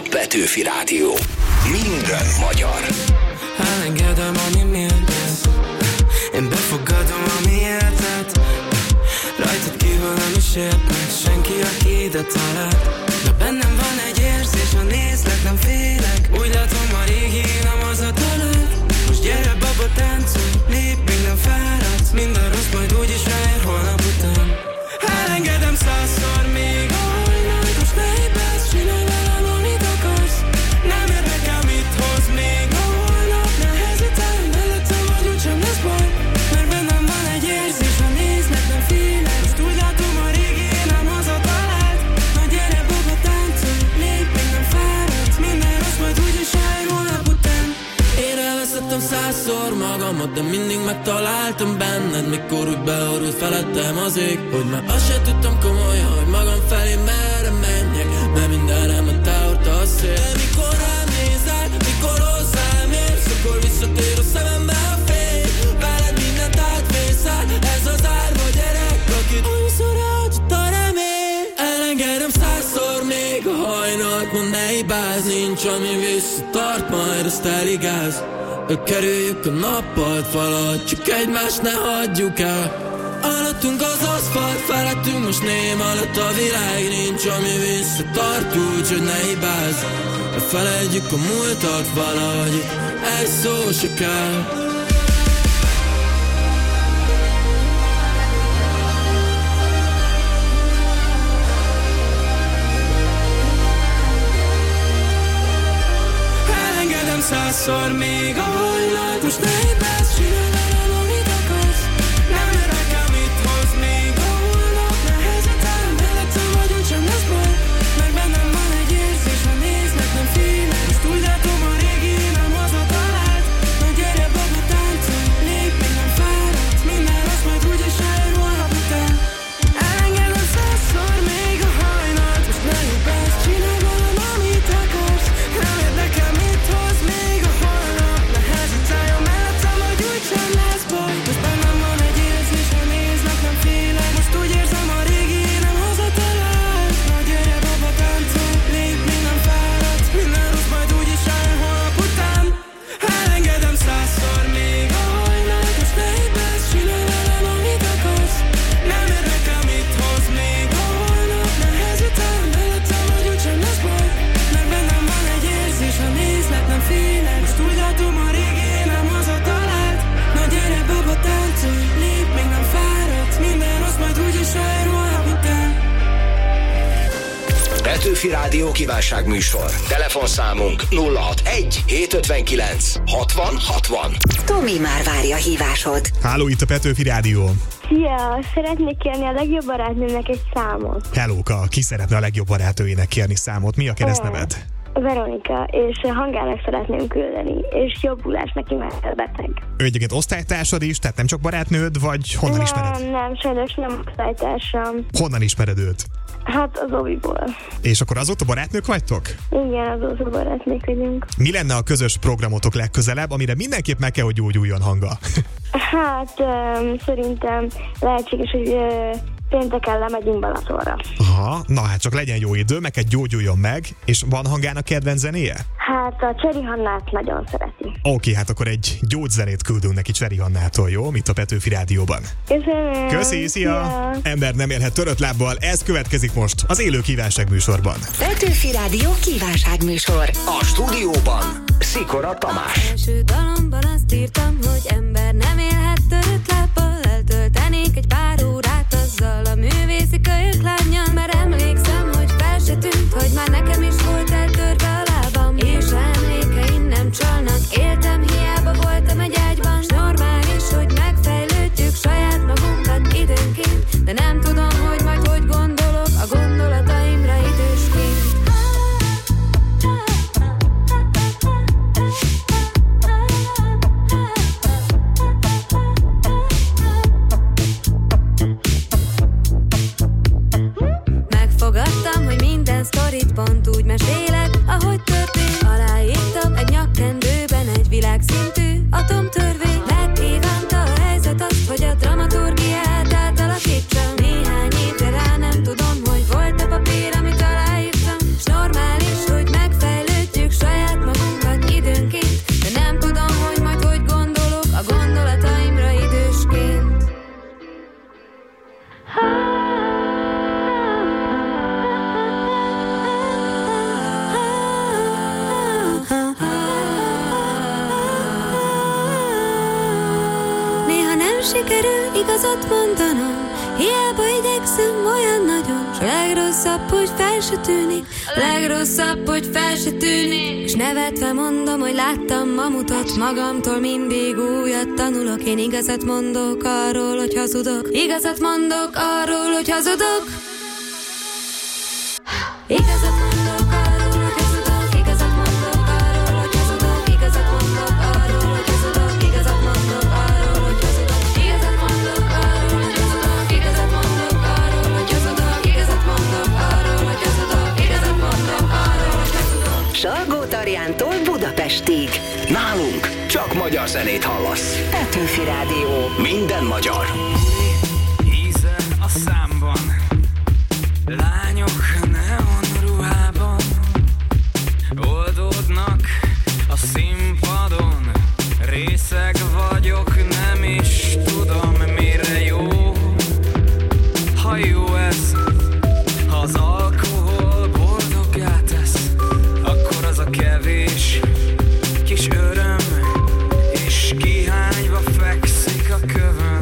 Petőfi Rádió. Minden magyar. Elengedem, ami méltett. Én befogadom, ami értett. Rajtad kívül nem is értek senki, aki ide talált. De bennem van egy érzés, ha nézlek, nem félek. Úgy látom, a régi nem az a talált. Most gyere, baba, táncolj, lép, még nem fáradsz. Minden rossz majd úgyis ráér holnap után. Elengedem százszor még a hajnalt. Most ne hibázz, csinálj velem, amit akarsz. Nem érdekel, mit hoz még a holnap. Ne hezitálj, mellettem vagy úgysem lesz baj. Mert bennem van egy érzés, ha nézlek, nem félek. Most úgy látom, a régi nem az a talált. Na gyere, baba, táncolj, lép, még nem fáradsz. Minden rossz majd úgyis ráér holnap után. Én elveszettem százszor magamat, de mindig megtaláltam benned. Mikor úgy beorult felettem az ég, hogy már azt se tudtam komolyan, hogy magam felé merre menjek. Mert mindenre ment elhordta a szél. De mikor rám nézel, mikor hozzám érsz, akkor visszatér a szemembe a fény. Veled mindent átvészel, ez az árva gyerek, akit annyiszor elhagyott a remény. Elengedem százszor még a hajnalt, mond ne hibázz, nincs ami visszatart, majd azt eligáz. Kerüljük a nappalt falat, csak egymást ne hagyjuk el. Alattunk az aszfalt felettünk, most ném alatt a világ. Nincs ami visszatart, úgy, hogy ne hibázz. Felejtjük a múltat valahogy, egy szó se kell. Százszor még a hajnalt. Most ne hibázz, csinálj velem, amit akarsz. Nem érdekel, mit hoz még a holnap. Ne hezitálj, mellettem vagy úgysem lesz baj. Mert bennem van egy érzés, ha nézlek, nem félek. Most úgy látom, a régi nem az a talált. Na gyere, baba, táncolj, lép, még nem fáradsz. Minden rossz majd úgyis ráér holnap után. Elengedem százszor még a hajnalt. Most ne hibázz, csinálj velem, amit akarsz. Nem érdekel, mit hoz még a holnap. Ne hezitáljon mellettem, vagy úgysem lesz baj. Most bennem van egy érzés, ha nézlek, nem félek. Most úgy érzem, a régi nem hazatalált. Na gyere, baba, táncolj, lép, még nem fáradsz. Minden rossz majd úgyis rájön holnap után. Elengedem százszor még a hajnalt. Most ne hibázz, csinálj velem, amit akarsz. Nem érdekel, mit hoz még a holnap. Ne hezitálj, mellettem vagy úgysem lesz baj. Mert bennem van egy érzés, ha nézlek, nem félek. Most úgy látom, a régi nem az a talált. Na gyere, baba, táncolj, lép, még nem fáradsz. Minden rossz majd úgyis ráér holnap után. Petőfi Rádió kívánságműsor. Telefonszámunk nulla hatvanegy hétszázötvenkilenc hatvan hatvan. Tomi már várja hívásod. Háló, itt a Petőfi Rádió. Szia, szeretnék kérni a legjobb barátnőmnek egy számot. Hellóka, ki szeretne a legjobb barátnőjének kérni számot? Mi a keresztneved? Veronika, és hangának szeretném küldeni, és jobbulás neki, mert beteg. Ő egyébként osztálytársad is, tehát nem csak barátnőd, vagy honnan nem, ismered? Nem, nem, sajnos nem osztálytársam. Honnan ismered őt? Hát az oviból. És akkor azóta barátnők vagytok? Igen, azóta barátnők vagyunk. Mi lenne a közös programotok legközelebb, amire mindenképp meg kell, hogy gyógyuljon Hanga? Hát um, szerintem lehetséges, hogy uh, pénteken lemegyünk Balatonra. Aha, na hát csak legyen jó idő, meg kell gyógyuljon meg, és van Hangának kedvenc zenéje? Hát a Cseri Hannát nagyon szereti. Oké, okay, hát akkor egy gyógyzenét küldünk neki Cseri Hannától, jó? Mint a Petőfi Rádióban. Köszönöm. Köszi, szia! szia. Ember nem élhet törött lábbal, ez következik most az élő kívánságműsorban. Petőfi Rádió kívánságműsor. A stúdióban Szikora Tamás. Első dalomban azt írtam, hogy ember nem élhet törött lábbal. Eltöltenék egy pár órát azzal a művészi kölyök lánnyal. Mert emlékszem, hogy fel se tűnt, hogy már nekem is volt eltörve a lábam. És a emlékeim nem csalnak, éltem, hiába voltam egy ágyban. S normális, hogy megfejlődjük saját magunkat időnként. De nem tudom, hogy majd hogy gondolok a gondolataimra idősként. Megfogadtam, hogy minden sztorit pont úgy mesélek, ahogy történt. Aláírtam egy nyakkendőben egy világszintű atomtörvény. Megkívánta a helyzet azt, hogy a dramaturgiát átalakítsam. Néhány évre rá nem tudom, hogy volt a papír, amit aláírtam. S normális, hogy megfejlődjük sikerül igazat mondanom. Hiába igyekszem olyan nagyon, s a legrosszabb, hogy fel se tűnik. A legrosszabb, hogy fel se tűnik. S nevetve mondom, hogy láttam mamutot, magamtól mindig újat tanulok. Én igazat mondok arról, hogy hazudok. Igazat mondok arról, hogy hazudok. Igazat mondok arról, hogy hazudok. Igazat mondok arról, hogy hazudok. Igazat mondok arról, hogy hazudok. Igazat mondok arról, hogy hazudok. Igazat mondok arról, hogy hazudok. Igazat mondok arról, hogy hazudok. Igazat mondok arról, hogy hazudok. Igazat mondok arról, hogy hazudok. Salgótarjántól Budapestig. Nálunk csak magyar zenét hallasz. Petőfi Rádió. Minden magyar. Íze a számban, lányok neon ruhában oldódnak a színpadon. Részeg vagyok, nem is tudom, mire jó. Ha jó ez, ha az alkohol boldoggá tesz, akkor az a kevés kis öröm, és kihányva fekszik a kövön.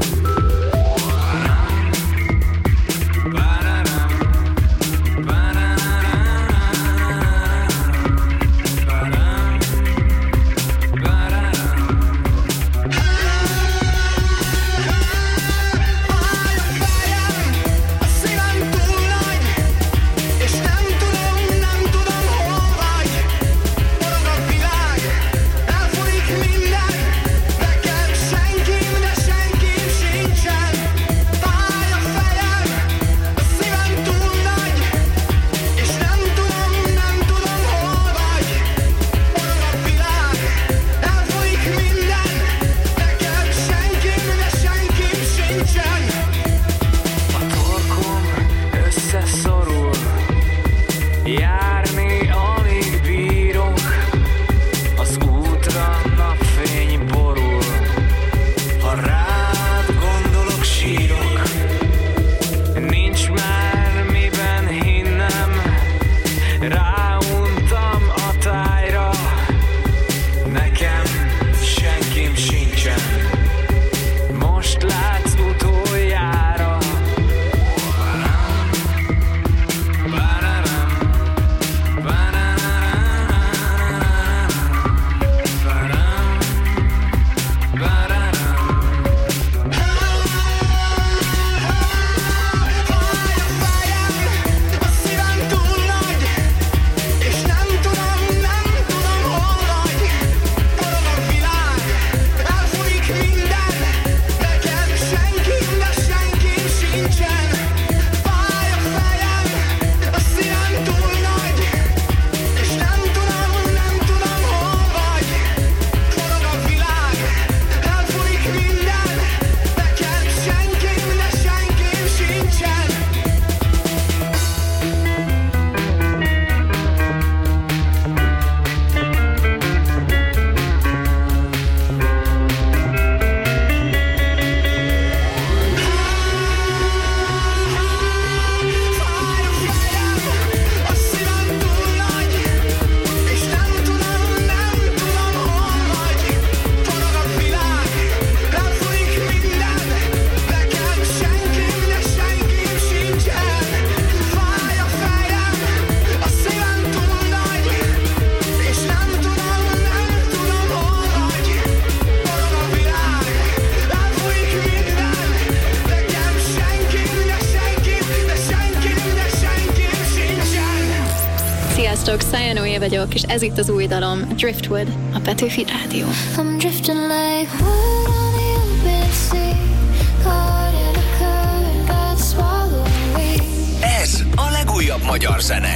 Sziasztok, Szájánóé vagyok, és ez itt az új dalom, Driftwood, a Petőfi Rádió. I'm drifting like wood on the open sea, caught in a current that swallowed me. Ez a legújabb magyar zene.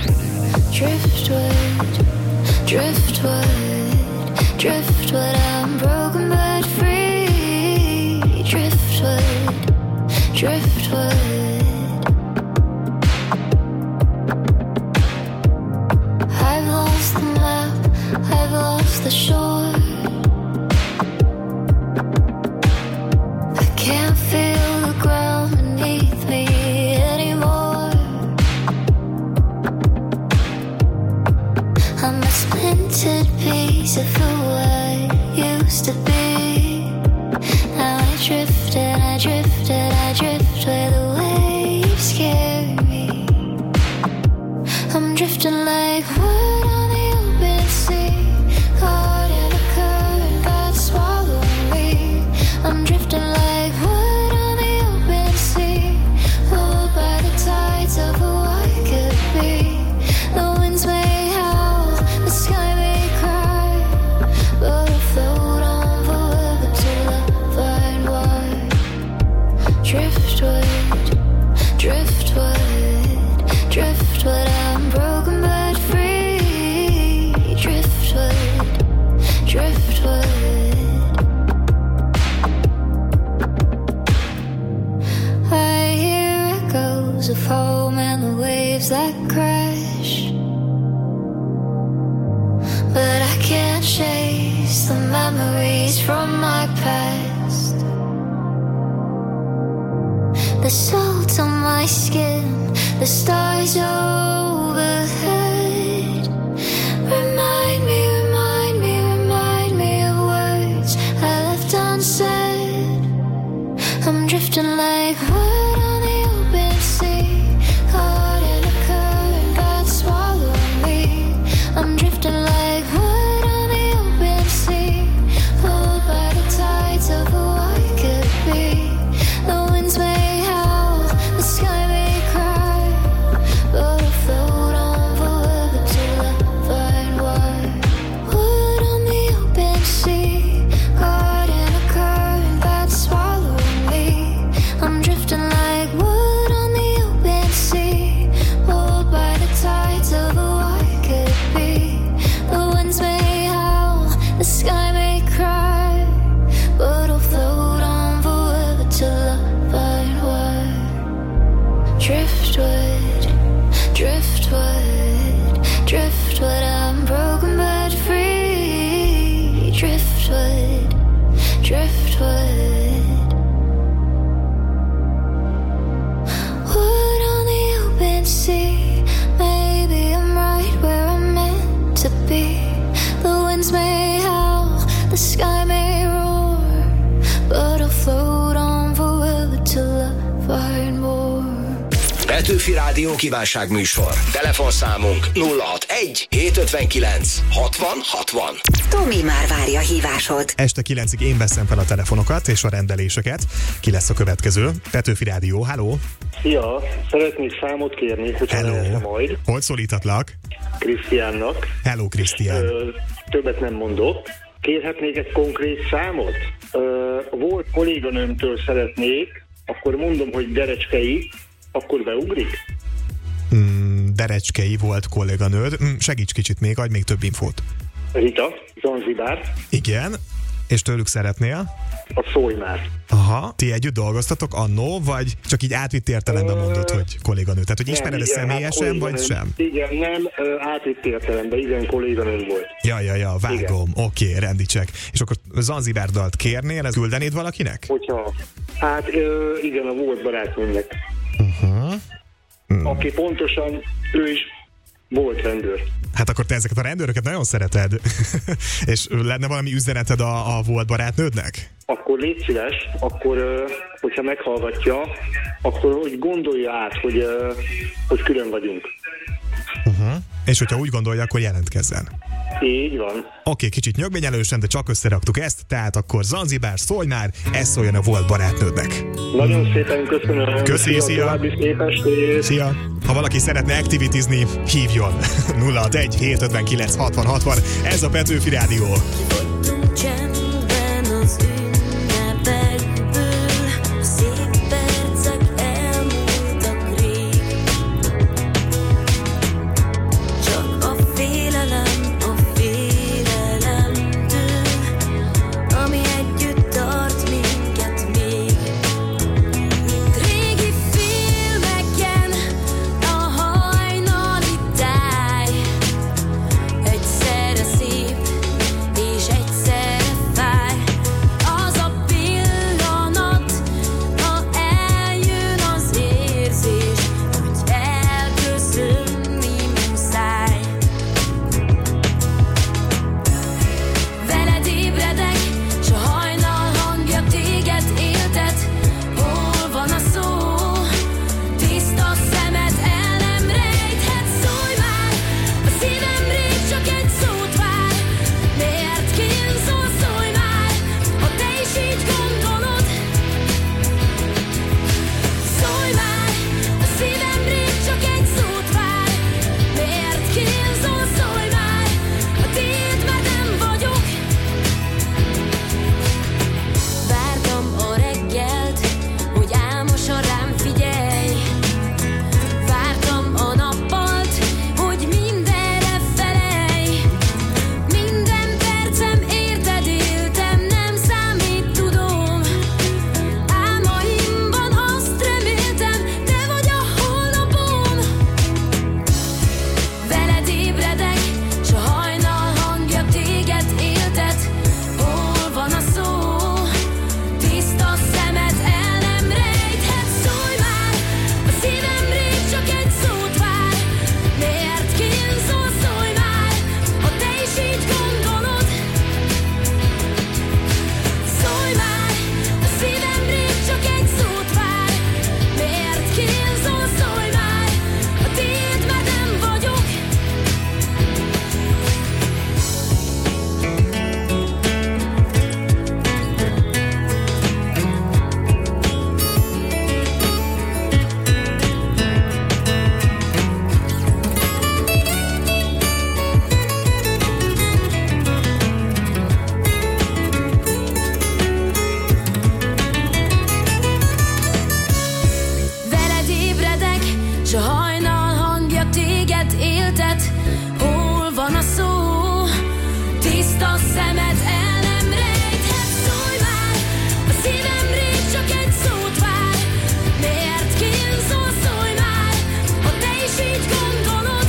Driftwood, driftwood, driftwood, I'm broken but free. Driftwood, driftwood. The shore, I can't feel the ground beneath me anymore. I'm a splintered piece of who I used to be. Now I drift like wood on the open sea, caught in a current, got swallowed me. I'm drifting like wood on the open sea, pulled by the tides of who I could be. The winds may howl, the sky may cry, but I'll float on forever till I find why. Driftwood, driftwood, driftwood, I'm broken but free. Driftwood, driftwood. I hear echoes of home and the waves that crash, but I can't chase the memories from my past. The salt on my skin, the stars overhead, remind me, remind me, remind me of words I left unsaid. I'm drifting like wood on the open sea, caught in a current, God swallowed me. I'm drifting like wood on the open sea, pulled by the tides of who I could be. The winds may howl, the sky may cry, but I'll float on forever till I find why. Wood on the open sea, caught in a current, God swallowed me. I'm drifting like wood on the open sea, pulled by the tides of who I could be. The winds may howl, the sky may cry, but I'll float on forever till I find why. Driftwood, driftwood, driftwood, I'm broken but free. Driftwood, driftwood. Wood on the open sea, maybe I'm right where I'm meant to be. The winds may howl, the sky may roar, but I'll float on forever till I find more. Petőfi Rádió kívánságműsor. Telefonszámunk nulla hatvanegy hétszázötvenkilenc hatvan hatvan. Tomi már várja hívásod. Este kilencig én veszem fel a telefonokat és a rendeléseket. Ki lesz a következő? Petőfi Rádió, halló? Szia, szeretnék számot kérni, hogyha lehetne majd. Hol szólítatlak? Krisztiánnak. Hello, Krisztián. Többet nem mondok. Kérhetnék egy konkrét számot? Ö, volt kolléganőmtől szeretnék, akkor mondom, hogy Derecskei, akkor beugrik? Mm, Derecskei volt kolléganőd. Mm, segíts kicsit még, adj még több infót. Rita, Zanzibár. Igen, és tőlük szeretnél? A szólj már. Aha, ti együtt dolgoztatok annó, vagy csak így átvitt értelemben mondod, hogy kolléganő? Tehát, hogy ismered-e személyesen, hát vagy sem? Igen, nem, átvitt értelemben, igen, kolléganő volt. Ja, ja, ja, vágom. Oké, okay, rendicsek. És akkor Zanzibár dalt kérnél, ezt küldenéd valakinek? Hogyha, hát igen, a volt barátnőmnek. Uh-huh. Hmm. Aki pontosan, ő is volt rendőr. Hát akkor te ezeket a rendőröket nagyon szereted. És lenne valami üzeneted a, a volt barátnődnek? Akkor légy szíves, akkor, hogyha meghallgatja, akkor hogy gondolja át, hogy, hogy külön vagyunk. Uh-huh. És hogyha úgy gondolja, akkor jelentkezzen. Így van. Oké, okay, kicsit nyögvényelősen, de csak összeraktuk ezt, tehát akkor Zanzibár, szólj már, ez szóljon a volt barátnődnek. Nagyon szépen köszönöm. Köszi, szia! Szia! Ha valaki szeretne aktivitizni, hívjon! nulla hatvanegy hétszázötvenkilenc hatvan hatvan, ez a Petőfi Rádió. Egyszerre szép és egyszerre szívem rég csak egy szót vár. Miért kínzol, szólj már, ha te is így gondolod. Szólj már, a szívem rég csak egy szót vár. Miért kínzol, szólj már, a tiéd már nem vagyok. Veled ébredek, s a hajnal hangja téged éltet. Hol van a szó? Tiszta szemed el nem rejthet. Szólj már, a szívem rég csak egy szót vár. Miért kínzol, szólj már, ha te is így gondolod.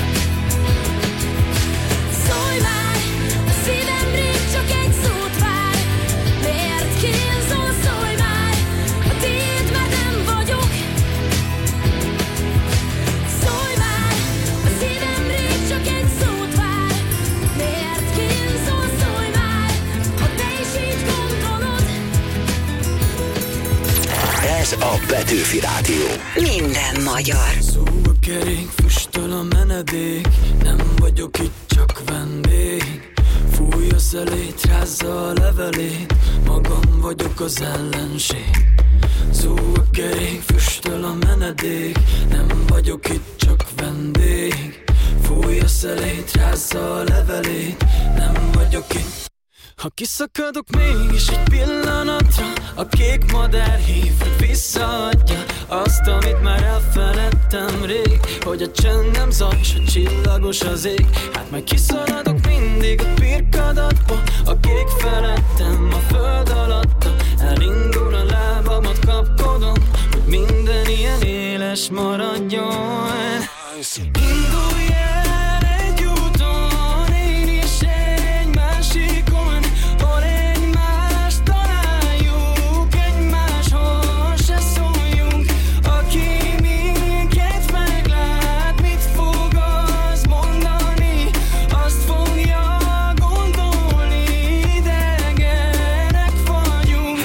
Szólj már, a szívem rég csak egy szót vár. Miért kínzol, szólj már, a tiéd már nem vagyok. Szólj már, a szívem rég csak egy szót vár. Miért kínzol, szólj már, ha te is így gondolod. Ez a Petőfi Rádió. Minden magyar. Szó a kerék, füstöl a menedék. Nem vagyok itt csak vendég. Fúj a szelét, rázza a levelét. Magam vagyok az ellenség. Szó a kerék, füstöl a menedék. Nem vagyok itt csak vendég. Fúj a szelét, rázza a levelét. Nem vagyok itt. Ha kiszakadok mégis egy pillanatra, a kék madár hív, hogy visszaadja azt, amit már elfeledtem rég. Hogy a csend nem zaj, s a csillagos az ég. Hát majd kiszaladok mindig a pirkadatba, a kék felettem a föld alatta. Elindul a lábamat kapkodom, hogy minden ilyen éles maradjon. Indulj el egy úton, én is egy másikon, hol egymást találjuk, egymáshoz se szóljunk. Aki minket meglát, mit fog az mondani? Azt fogja gondolni, idegenek vagyunk.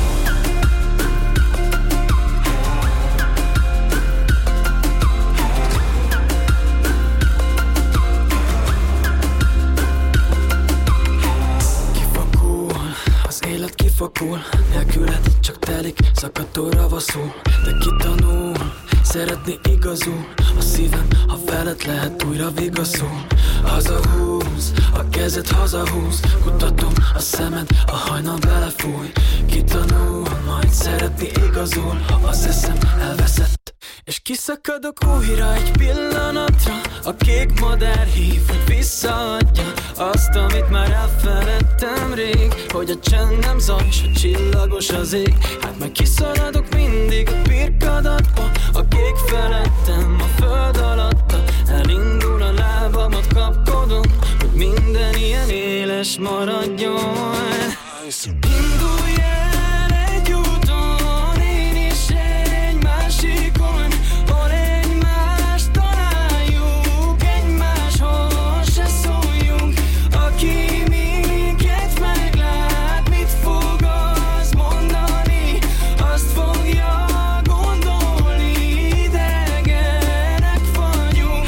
Élet kifakul, nélküled csak telik, szakadtól ravaszul. De kitanul, szeretni igazul. A szívem, ha veled lehet, újra vigaszul. Hazahúz, a kezed hazahúz. Kutatom a szemed, a hajnal belefúj. Kitanul, majd szeretni igazul. Ha az eszem elveszett, és kiszakadok újra egy pillanatra, a kék madár hív, hogy visszaadja azt, amit már elfeledtem rég. Hogy a csend nem zaj, s a csillagos az ég. Hát meg kiszaladok mindig a pirkadatba, a kék felettem a föld alatta. Elindul a lábamat kapkodom, hogy minden ilyen éles maradjon. Indulj el egy úton, én is egy másikon, hol egymást találjuk, egymáshoz se szóljunk. Aki minket meglát, mit fog az mondani? Azt fogja gondolni, idegenek vagyunk.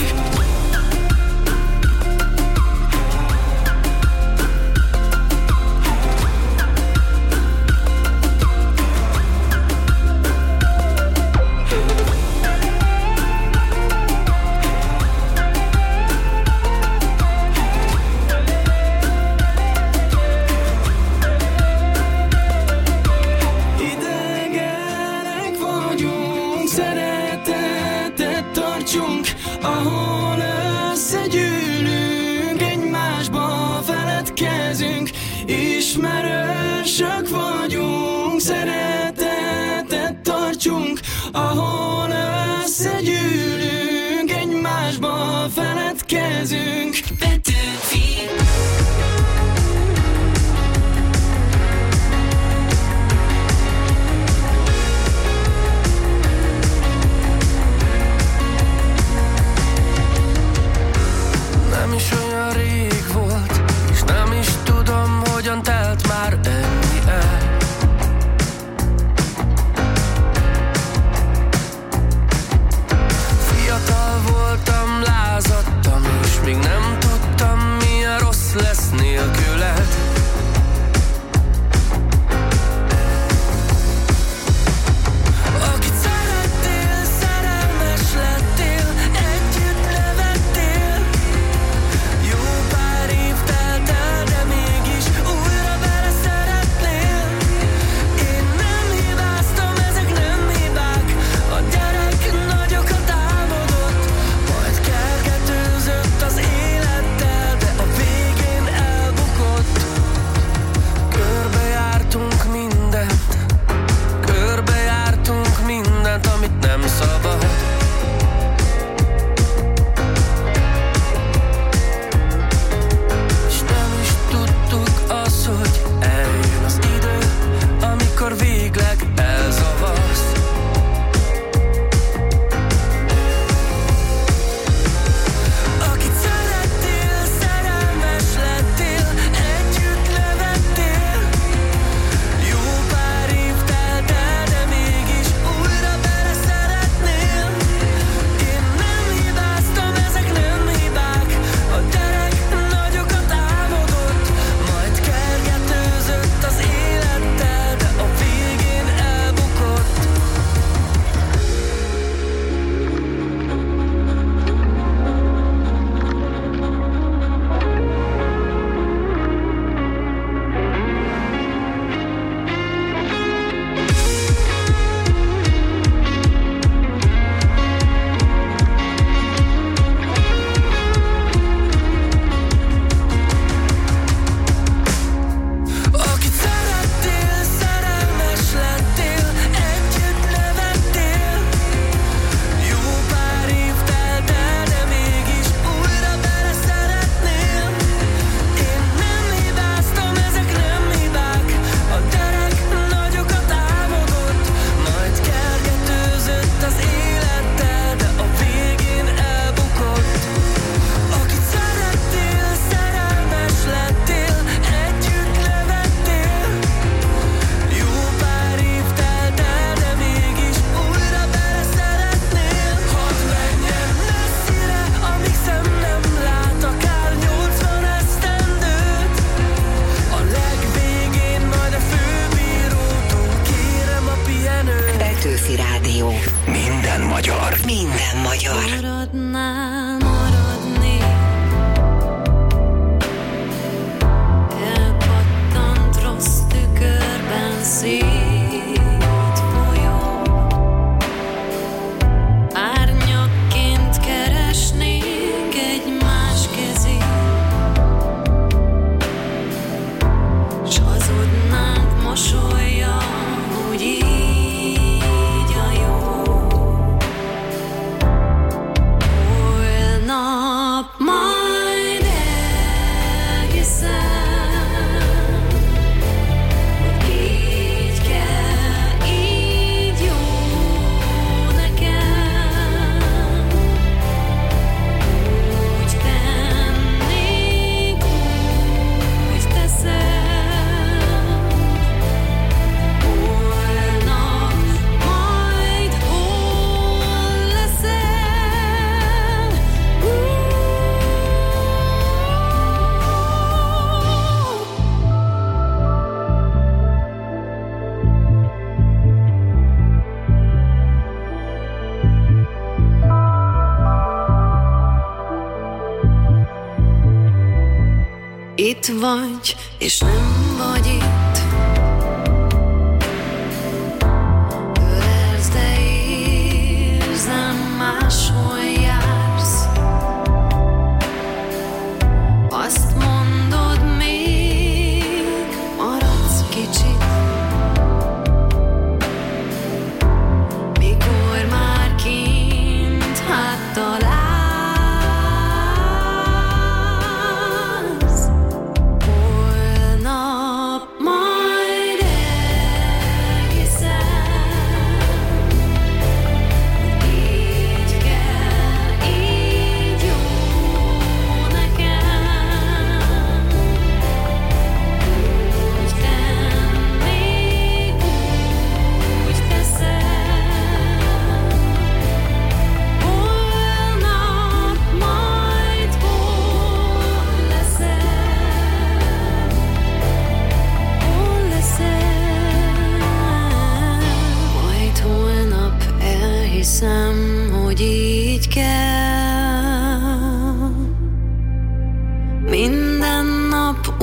Ismerősök vagyunk, szeretetet tartsunk, ahol összegyűlünk, egymásba feledkezünk. Petőfi. minden magyar. Maradnál maradni, elpattant rossz tükörben szétfolyó, árnyakként keresnénk egymás kezét, s hazudnánk mosolya, hogy így a jó. Holnap majd elhiszem, hogy így kell, így jó nekem. Úgy tennék, úgy teszem. Holnap majd hol leszel? Itt vagy, és nem vagy itt. Ölelsz, de érzem, máshol jársz. Azt mondod, még maradsz kicsit, mikor már kint hát találsz. Holnap majd elhiszem, hogy így kell, így jó nekem. Úgy tennék, úgy teszem. Holnap majd hol leszel? Hol leszel? Majd holnap elhiszem, hogy így kell. Minden nap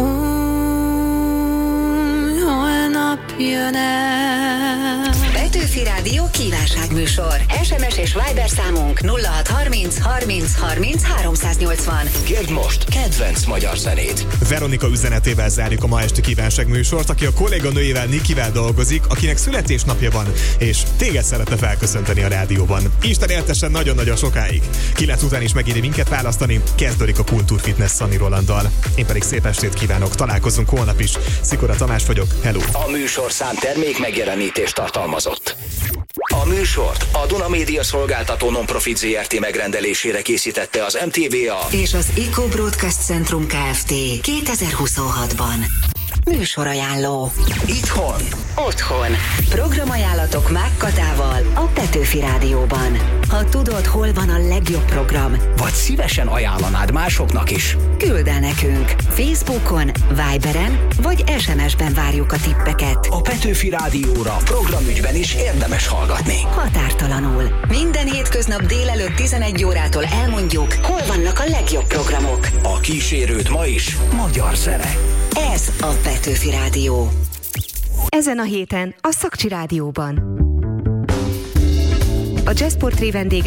új, holnap jön el. Petőfi Rádió kívánságműsor. es em es és Viber számunk nulla hat harminc harminc harminc háromszáznyolcvan. Kérd most kedvenc magyar zenét. Veronika üzenetével zárjuk a ma esti kívánságműsort, aki a kolléganőjével Nikivel dolgozik, akinek születésnapja van, és téged szeretne felköszönteni a rádióban. Isten éltessen nagyon-nagyon sokáig. Kilenc után is megéri minket választani, kezdődik a Kultúrfitness Szani Rolanddal. Én pedig szép estét kívánok, találkozunk holnap is. Szikora Tamás vagyok, hello! A műsorszám termék megjelenítést tartalmazott. A műsort a Duna Média Szolgáltató Nonprofit zé er té megrendelésére készítette az em té vé á És az Eco Broadcast Centrum Kft. kétezer-huszonhatban. Műsorajánló. Itthon. Otthon. Programajánlatok Mák Katával a Petőfi Rádióban. Ha tudod, hol van a legjobb program, Vagy szívesen ajánlanád másoknak is. küld el nekünk. Facebookon, Viberen vagy es em es-ben várjuk a tippeket. A Petőfi Rádióra programügyben is érdemes hallgatni. Határtalanul. Minden hétköznap délelőtt tizenegy órától elmondjuk, hol vannak a legjobb programok. A kísérőt ma is magyar zene. Ez a Petőfi Rádió. Ezen a héten a Szakcsi Rádióban. A Jazzportré vendége